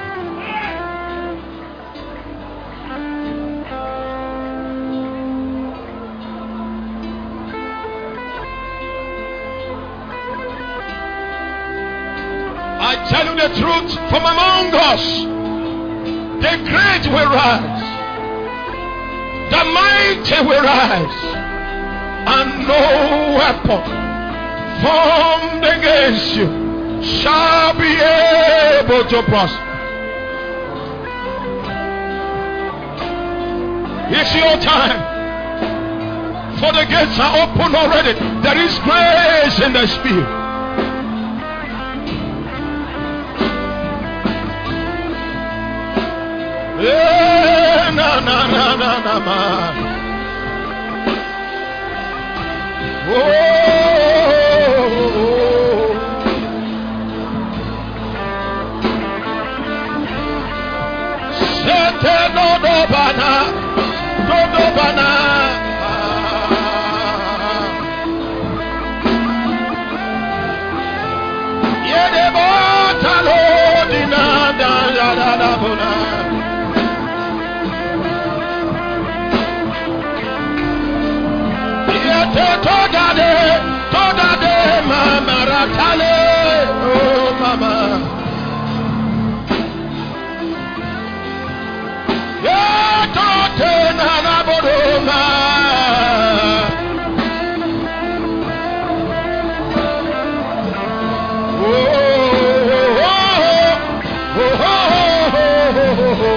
Speaker 1: I tell you the truth, from among us, the great will rise, the mighty will rise, and no weapon formed against you shall be able to prosper. It's your time. For the gates are open already. There is grace in the spirit. Na na na na na man. Oh. Sete no do bana. Do bana. Yede botalo dina da da da bona. Toda de mama ratale, oh mama. Yeah, tote nana bodoma. Oh, oh, oh, oh, oh, oh, oh.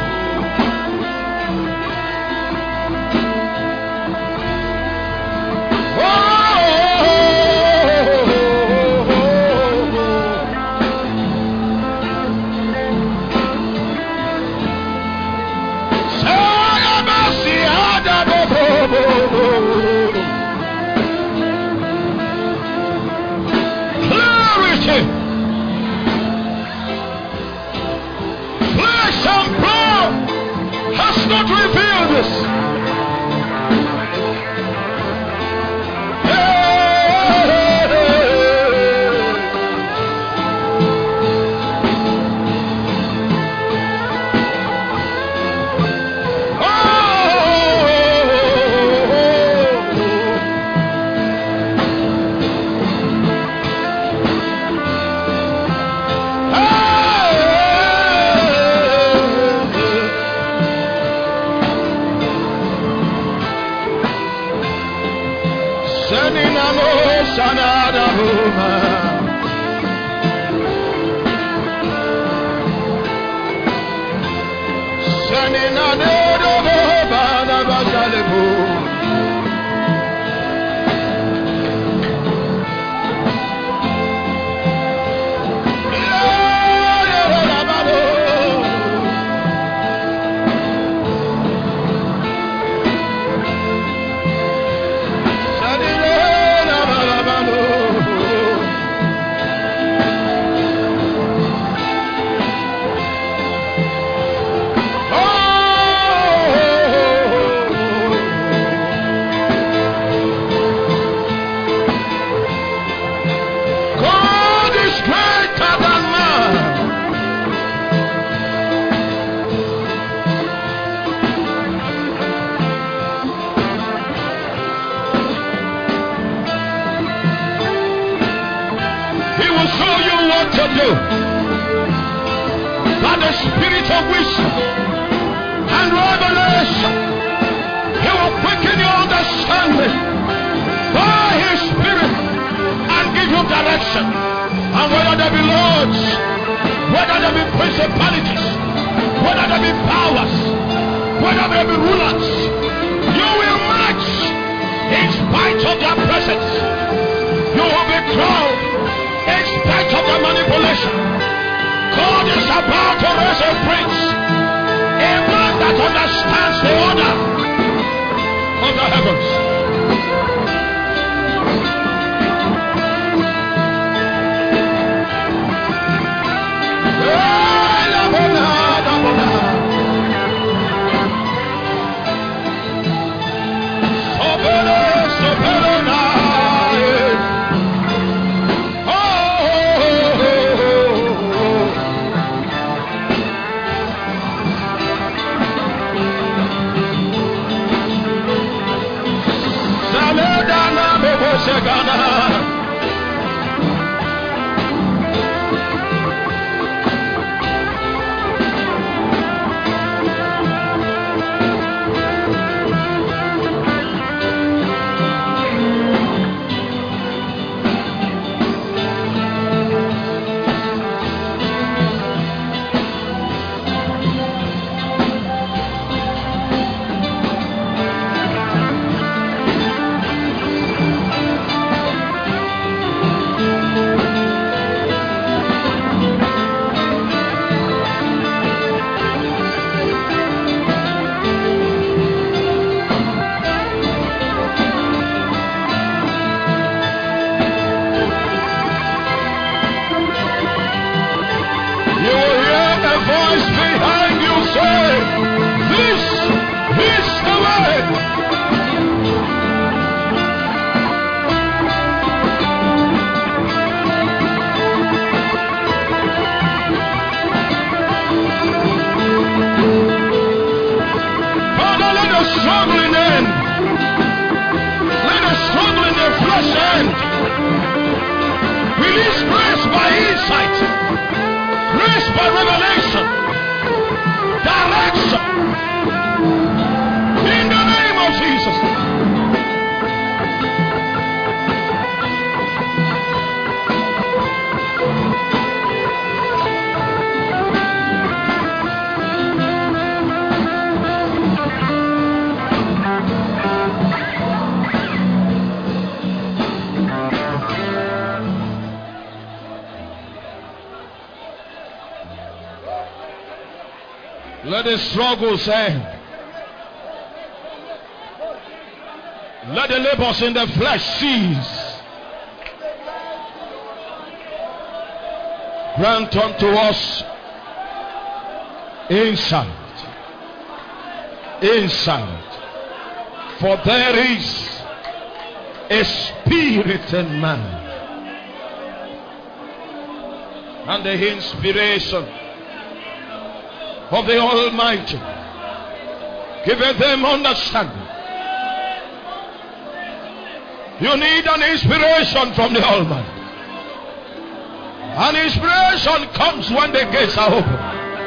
Speaker 1: Not reveal this. By the spirit of wisdom and revelation, He will quicken your understanding by His spirit and give you direction. And whether there be lords, whether there be principalities, whether there be powers, whether there be rulers, you will march in spite of their presence. You will be crowned in spite of the manipulation. God is about to raise a prince, a man that understands the order of the heavens. struggling end. Let the struggle in the flesh end. Release grace by insight, grace by revelation, direction. In the name of Jesus. Let the struggles end. Let the labors in the flesh cease. Grant unto us insight. Insight. For there is a spirit in man. And the inspiration of the Almighty giveth them understanding. You need an inspiration from the Almighty. An inspiration comes when the gates are open.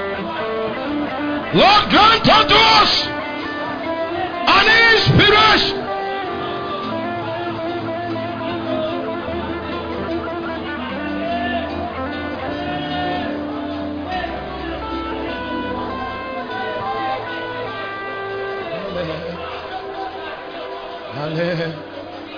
Speaker 1: Lord, grant unto us an inspiration. Hallelujah.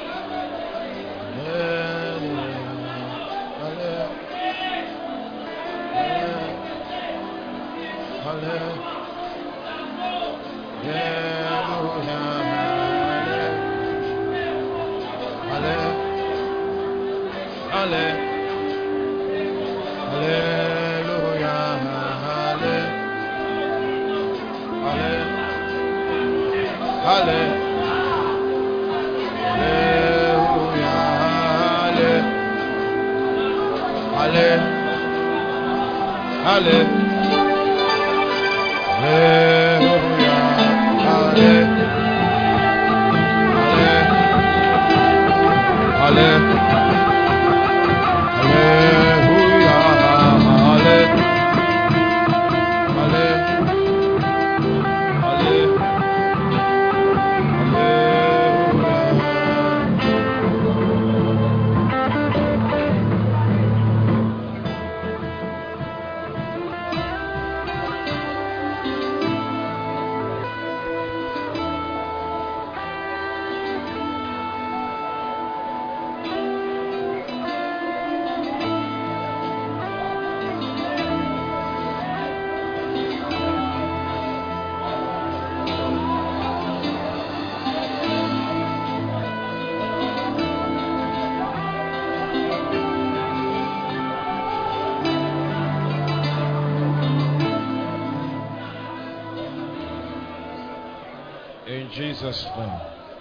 Speaker 1: In Jesus' name.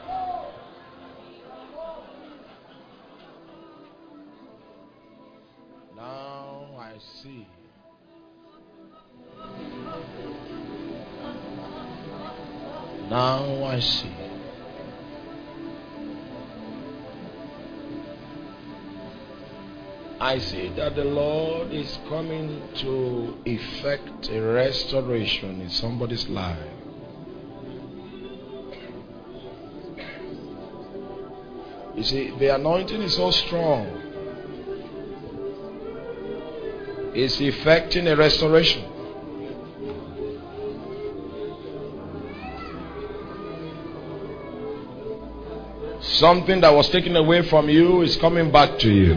Speaker 1: Now I see. Now I see. I see that the Lord is coming to effect a restoration in somebody's life. You see, the anointing is so strong. It's effecting a restoration. Something that was taken away from you is coming back to you.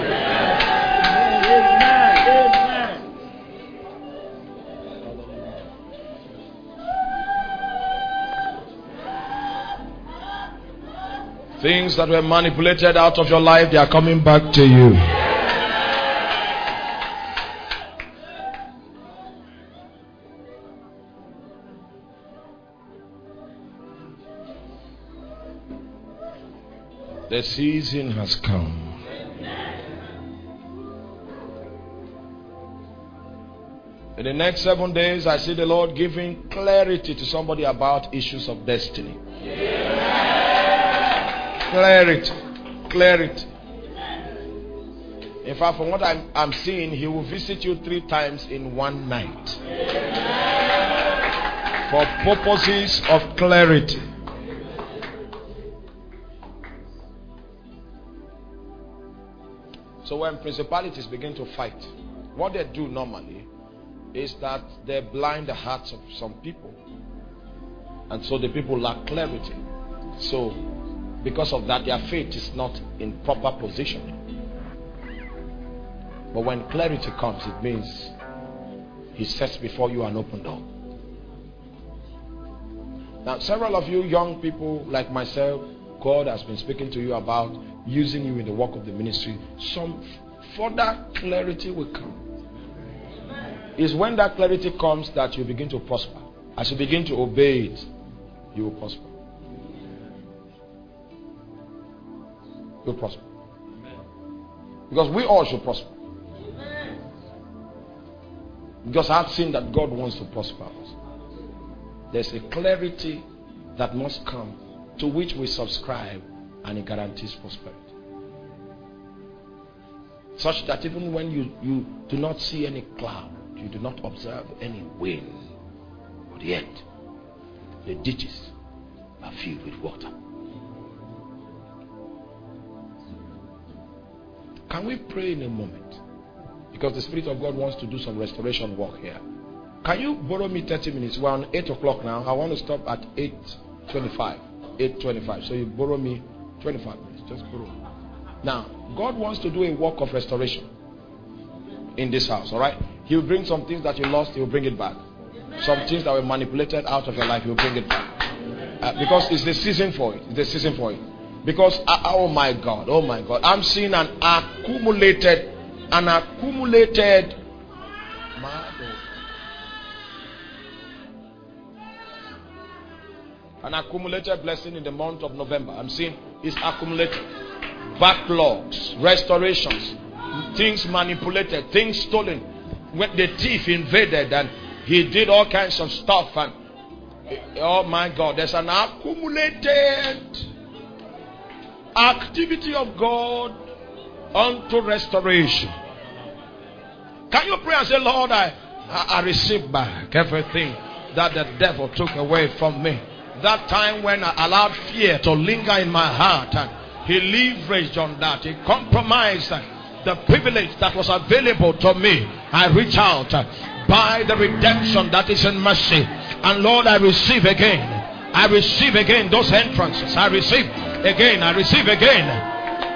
Speaker 1: Things that were manipulated out of your life, they are coming back to you. The season has come. In the next 7 days, I see the Lord giving clarity to somebody about issues of destiny. Clarity. Clarity. In fact, from what I'm seeing, He will visit you 3 times in one night. For purposes of clarity. So when principalities begin to fight, what they do normally is that they blind the hearts of some people. And so the people lack clarity. So because of that, their faith is not in proper position. But when clarity comes, it means He sets before you an open door. Now, several of you young people like myself, God has been speaking to you about using you in the work of the ministry. Some further clarity will come. It's when that clarity comes that you begin to prosper. As you begin to obey it, you will prosper. You'll prosper. Because we all should prosper. Because I've seen that God wants to prosper us. There's a clarity that must come to which we subscribe, and it guarantees prosperity. Such that even when you do not see any cloud, you do not observe any wind, but yet the ditches are filled with water. Can we pray in a moment? Because the Spirit of God wants to do some restoration work here. Can you borrow me 30 minutes? We're on 8 o'clock now. I want to stop at 8:25. 8:25. So you borrow me 25 minutes. Just borrow. Now, God wants to do a work of restoration in this house. All right? He will bring some things that you lost. He will bring it back. Some things that were manipulated out of your life. He will bring it back. Because it's the season for it. It's the season for it. Because, oh my God. I'm seeing an accumulated blessing in the month of November. I'm seeing it's accumulated. Backlogs, restorations, things manipulated, things stolen. When the thief invaded and he did all kinds of stuff, and oh my God, there's an accumulated activity of God unto restoration. Can you pray and say, Lord, I receive back everything that the devil took away from me? That time when I allowed fear to linger in my heart, and he leveraged on that. He compromised the privilege that was available to me. I reach out by the redemption that is in mercy. And Lord, I receive again. I receive again those entrances. I receive again. I receive again.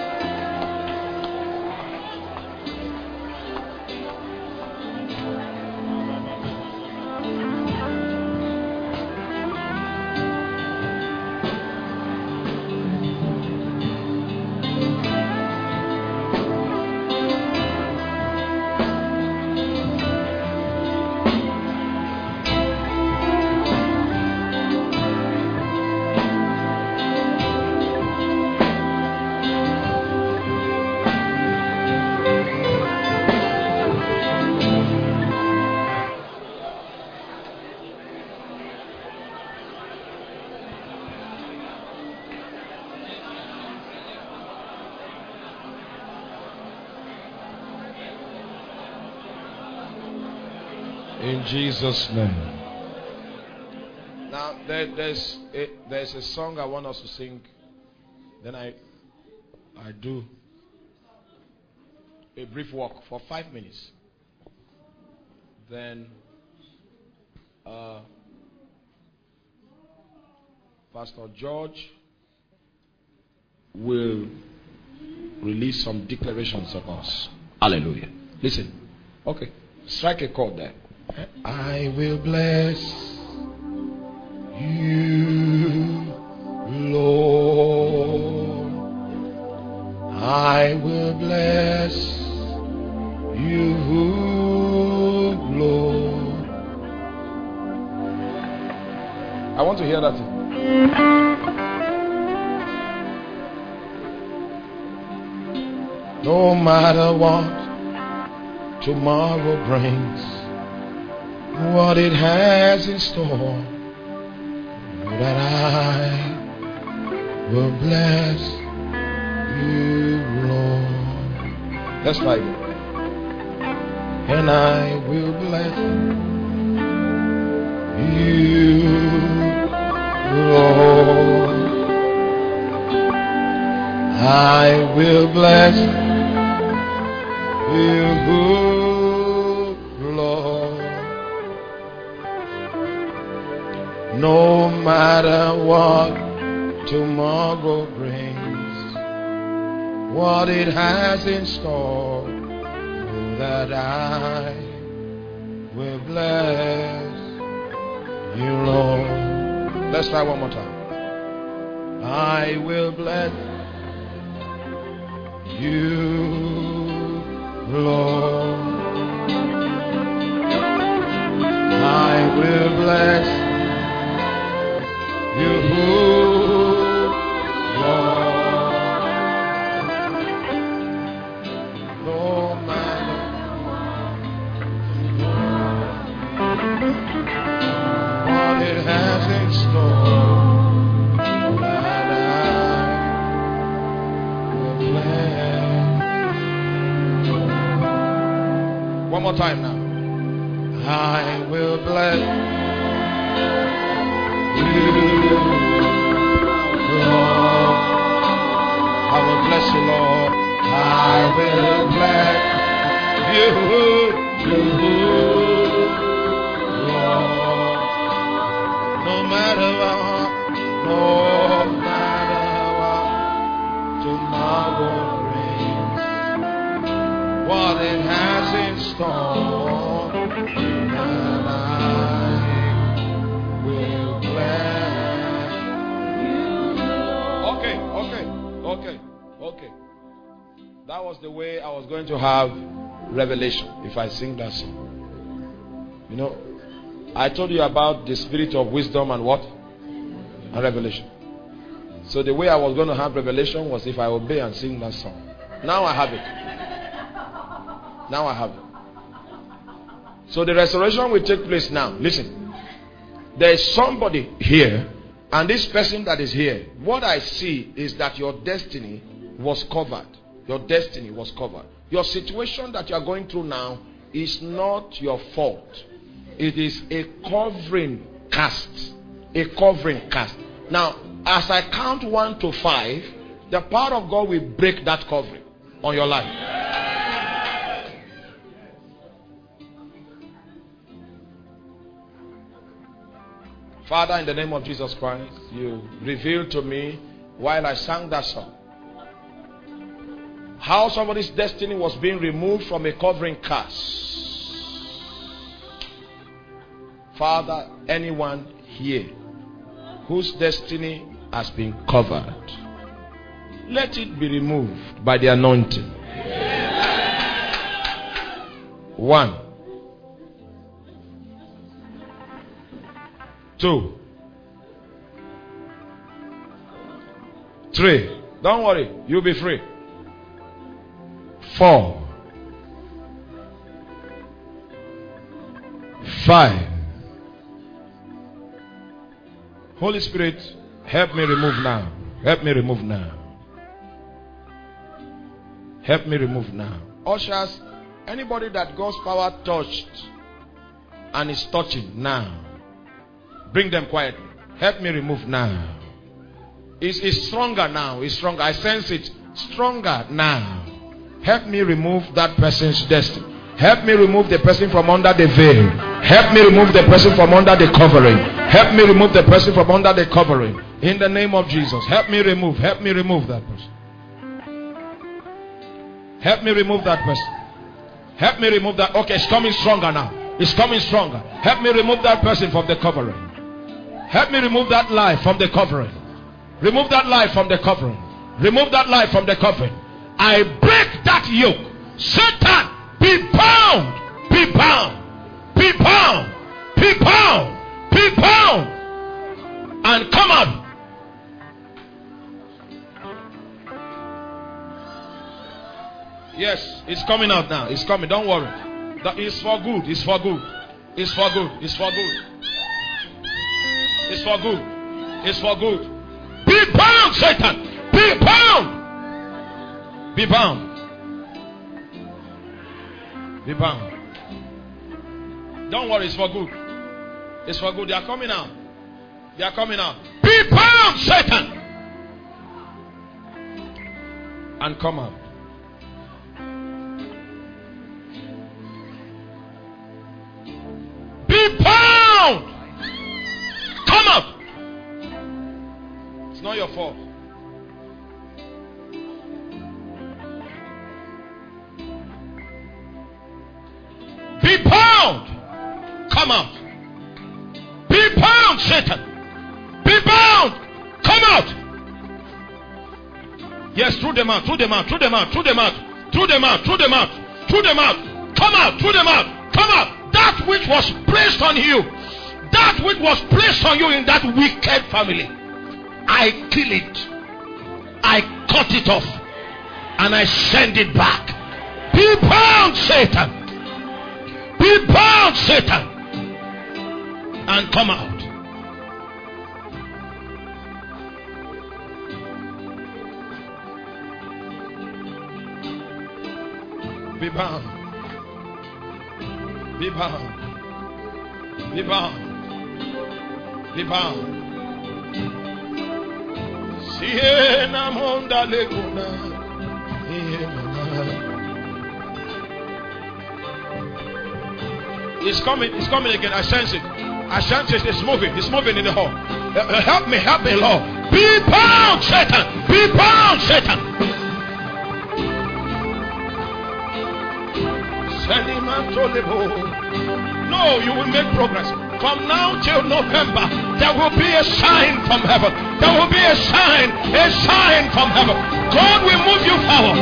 Speaker 1: In Jesus' name. Now there's a song I want us to sing. Then I do a brief walk for 5 minutes. Then Pastor George will release some declarations of us. Hallelujah. Listen. Okay. Strike a chord there. I will bless you, Lord. I will bless you, Lord. I want to hear that. No matter what tomorrow brings, what it has in store, that I will bless you, Lord. Let's try it. And I will bless you, Lord. I will bless you, Lord. No matter what tomorrow brings, what it has in store, know that I will bless you, Lord. Let's try one more time. I will bless you, Lord. I will bless you, Lord. No matter what it has in store, that I will bless. One more time now. I will bless you, Lord. I will bless you, Lord. I will bless you, Lord. No matter what tomorrow brings, what it has in store, that I will bless you. Okay. That was the way I was going to have revelation if I sing that song. You know, I told you about the spirit of wisdom and what? And revelation. So the way I was going to have revelation was if I obey and sing that song. Now I have it. So the restoration will take place now. Listen. There is somebody here, and this person that is here, what I see is that your destiny was covered. Your destiny was covered. Your situation that you are going through now is not your fault. It is a covering cast. A covering cast. Now, as I count 1 to 5, the power of God will break that covering on your life. Father, in the name of Jesus Christ, you revealed to me while I sang that song how somebody's destiny was being removed from a covering cast. Father, anyone here whose destiny has been covered, let it be removed by the anointing. 1, 2, 3. Don't worry, you'll be free. 4, 5. Holy Spirit, help me remove now. Help me remove now. Help me remove now. Ushers, anybody that God's power touched and is touching now, bring them quietly. Help me remove now. It's stronger now. It's stronger. I sense it. Stronger now. Help me remove that person's destiny. Help me remove the person from under the veil. Help me remove the person from under the covering. Help me remove the person from under the covering. In the name of Jesus. Help me remove that person. Help me remove that person. Help me remove that. Okay, it's coming stronger now. It's coming stronger. Help me remove that person from the covering. Help me remove that life from the covering. Remove that life from the covering. Remove that life from the covering. I break that yoke. Satan, be bound. Be bound. Be bound. Be bound. Be bound. And come out. Yes, it's coming out now. It's coming. Don't worry. It's for good. It's for good. It's for good. It's for good. It's for good. It's for good. Be bound, Satan. Be bound. Be bound. Be bound. Don't worry, it's for good. It's for good. They are coming out. They are coming out. Be bound, Satan. And come out. Be bound. Come out. It's not your fault. Be bound. Come out. Be bound, Satan. Be bound. Come out. Yes, through them out. Through them out. Through them out. Through them out. Through them out. Through them out. Through them out. Come out. Through them out. Come out. That which was placed on you. That which was placed on you in that wicked family. I kill it. I cut it off. And I send it back. Be bound, Satan. Be bound, Satan. And come out. Be bound. Be bound. Be bound. Be bound. Siena monda leguna. It's coming again. I sense it. I sense it. It's moving. It's moving in the hall. Help me, Lord. Be bound, Satan. Be bound, Satan. No, you will make progress. From now till November, there will be a sign from heaven. There will be a sign from heaven. God will move you forward.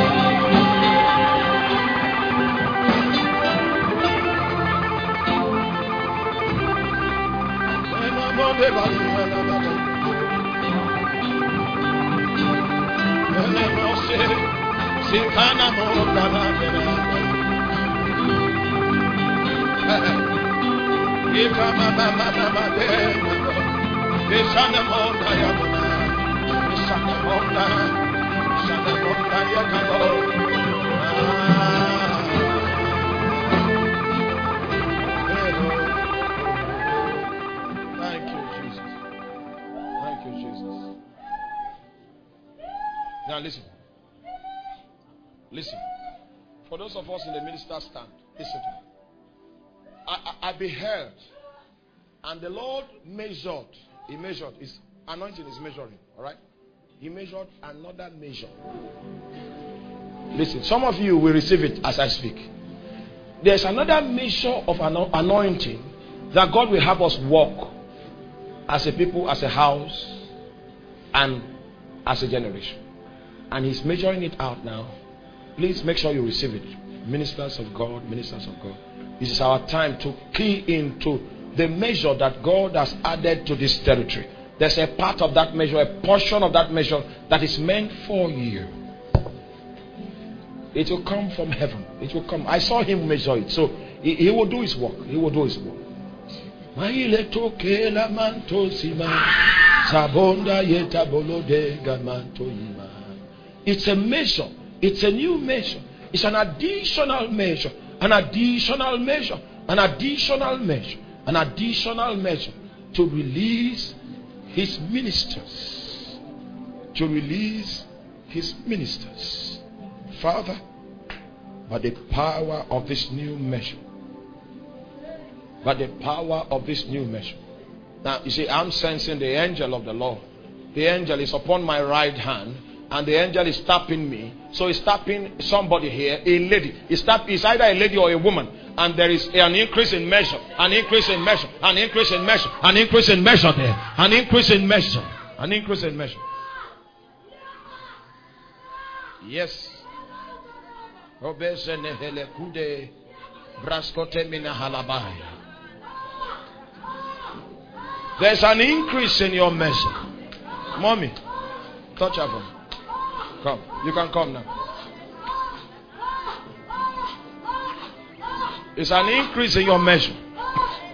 Speaker 1: Now listen. Listen. For those of us in the minister stand, listen to me. I beheld, and the Lord measured. He measured. His anointing is measuring. Alright? He measured another measure. Listen, some of you will receive it as I speak. There's another measure of anointing that God will have us walk as a people, as a house, and as a generation. And He's measuring it out now. Please make sure you receive it. Ministers of God, ministers of God. This is our time to key into the measure that God has added to this territory. There's a part of that measure, a portion of that measure that is meant for you. It will come from heaven. It will come. I saw Him measure it. So he will do His work. He will do His work. It's a measure. It's a new measure. It's an additional measure. An additional measure. An additional measure. An additional measure to release His ministers. To release His ministers. Father, by the power of this new measure. By the power of this new measure. Now, you see, I'm sensing the angel of the Lord. The angel is upon my right hand. And the angel is tapping me. So he's tapping somebody here, a lady. It's either a lady or a woman. And there is an increase in measure. An increase in measure. An increase in measure. An increase in measure there. An increase in measure. An increase in measure. Yes. There's an increase in your measure. Mommy, touch her for me. Come. You can come now. It's an increase in your measure.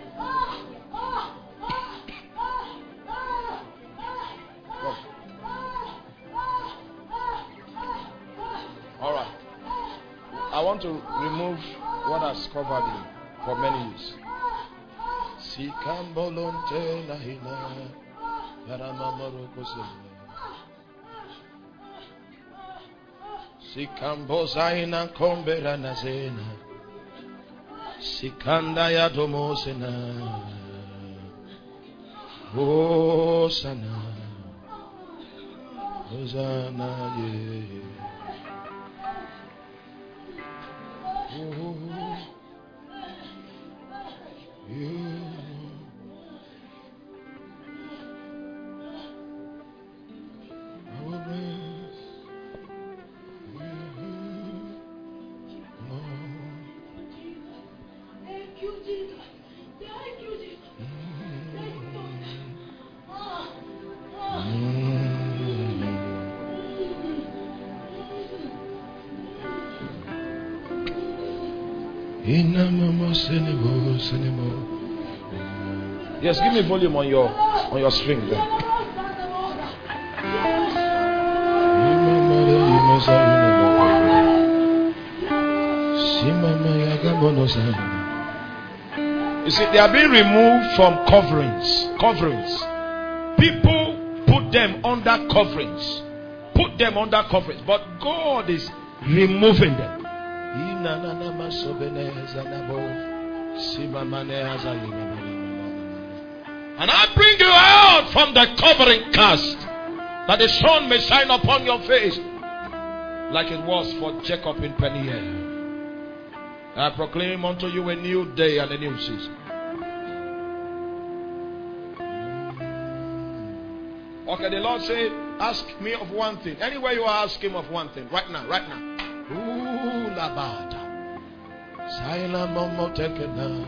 Speaker 1: want to remove what has covered you for many years. Sikambozaina kombera nazena. Sikanda ya domosena. Hosanna. Hosanna ye. Yes, give me volume on your string there. You see, they are being removed from coverings. People put them under coverings. But God is removing them. And I bring you out from the covering cast, that the sun may shine upon your face, like it was for Jacob in Peniel. I proclaim unto you a new day and a new season. Okay, the Lord said, ask me of one thing. Anywhere you are, ask him of one thing. Right now. Ooh, labata. Saila momo tekena.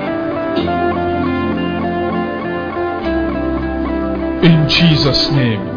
Speaker 2: In Jesus' name.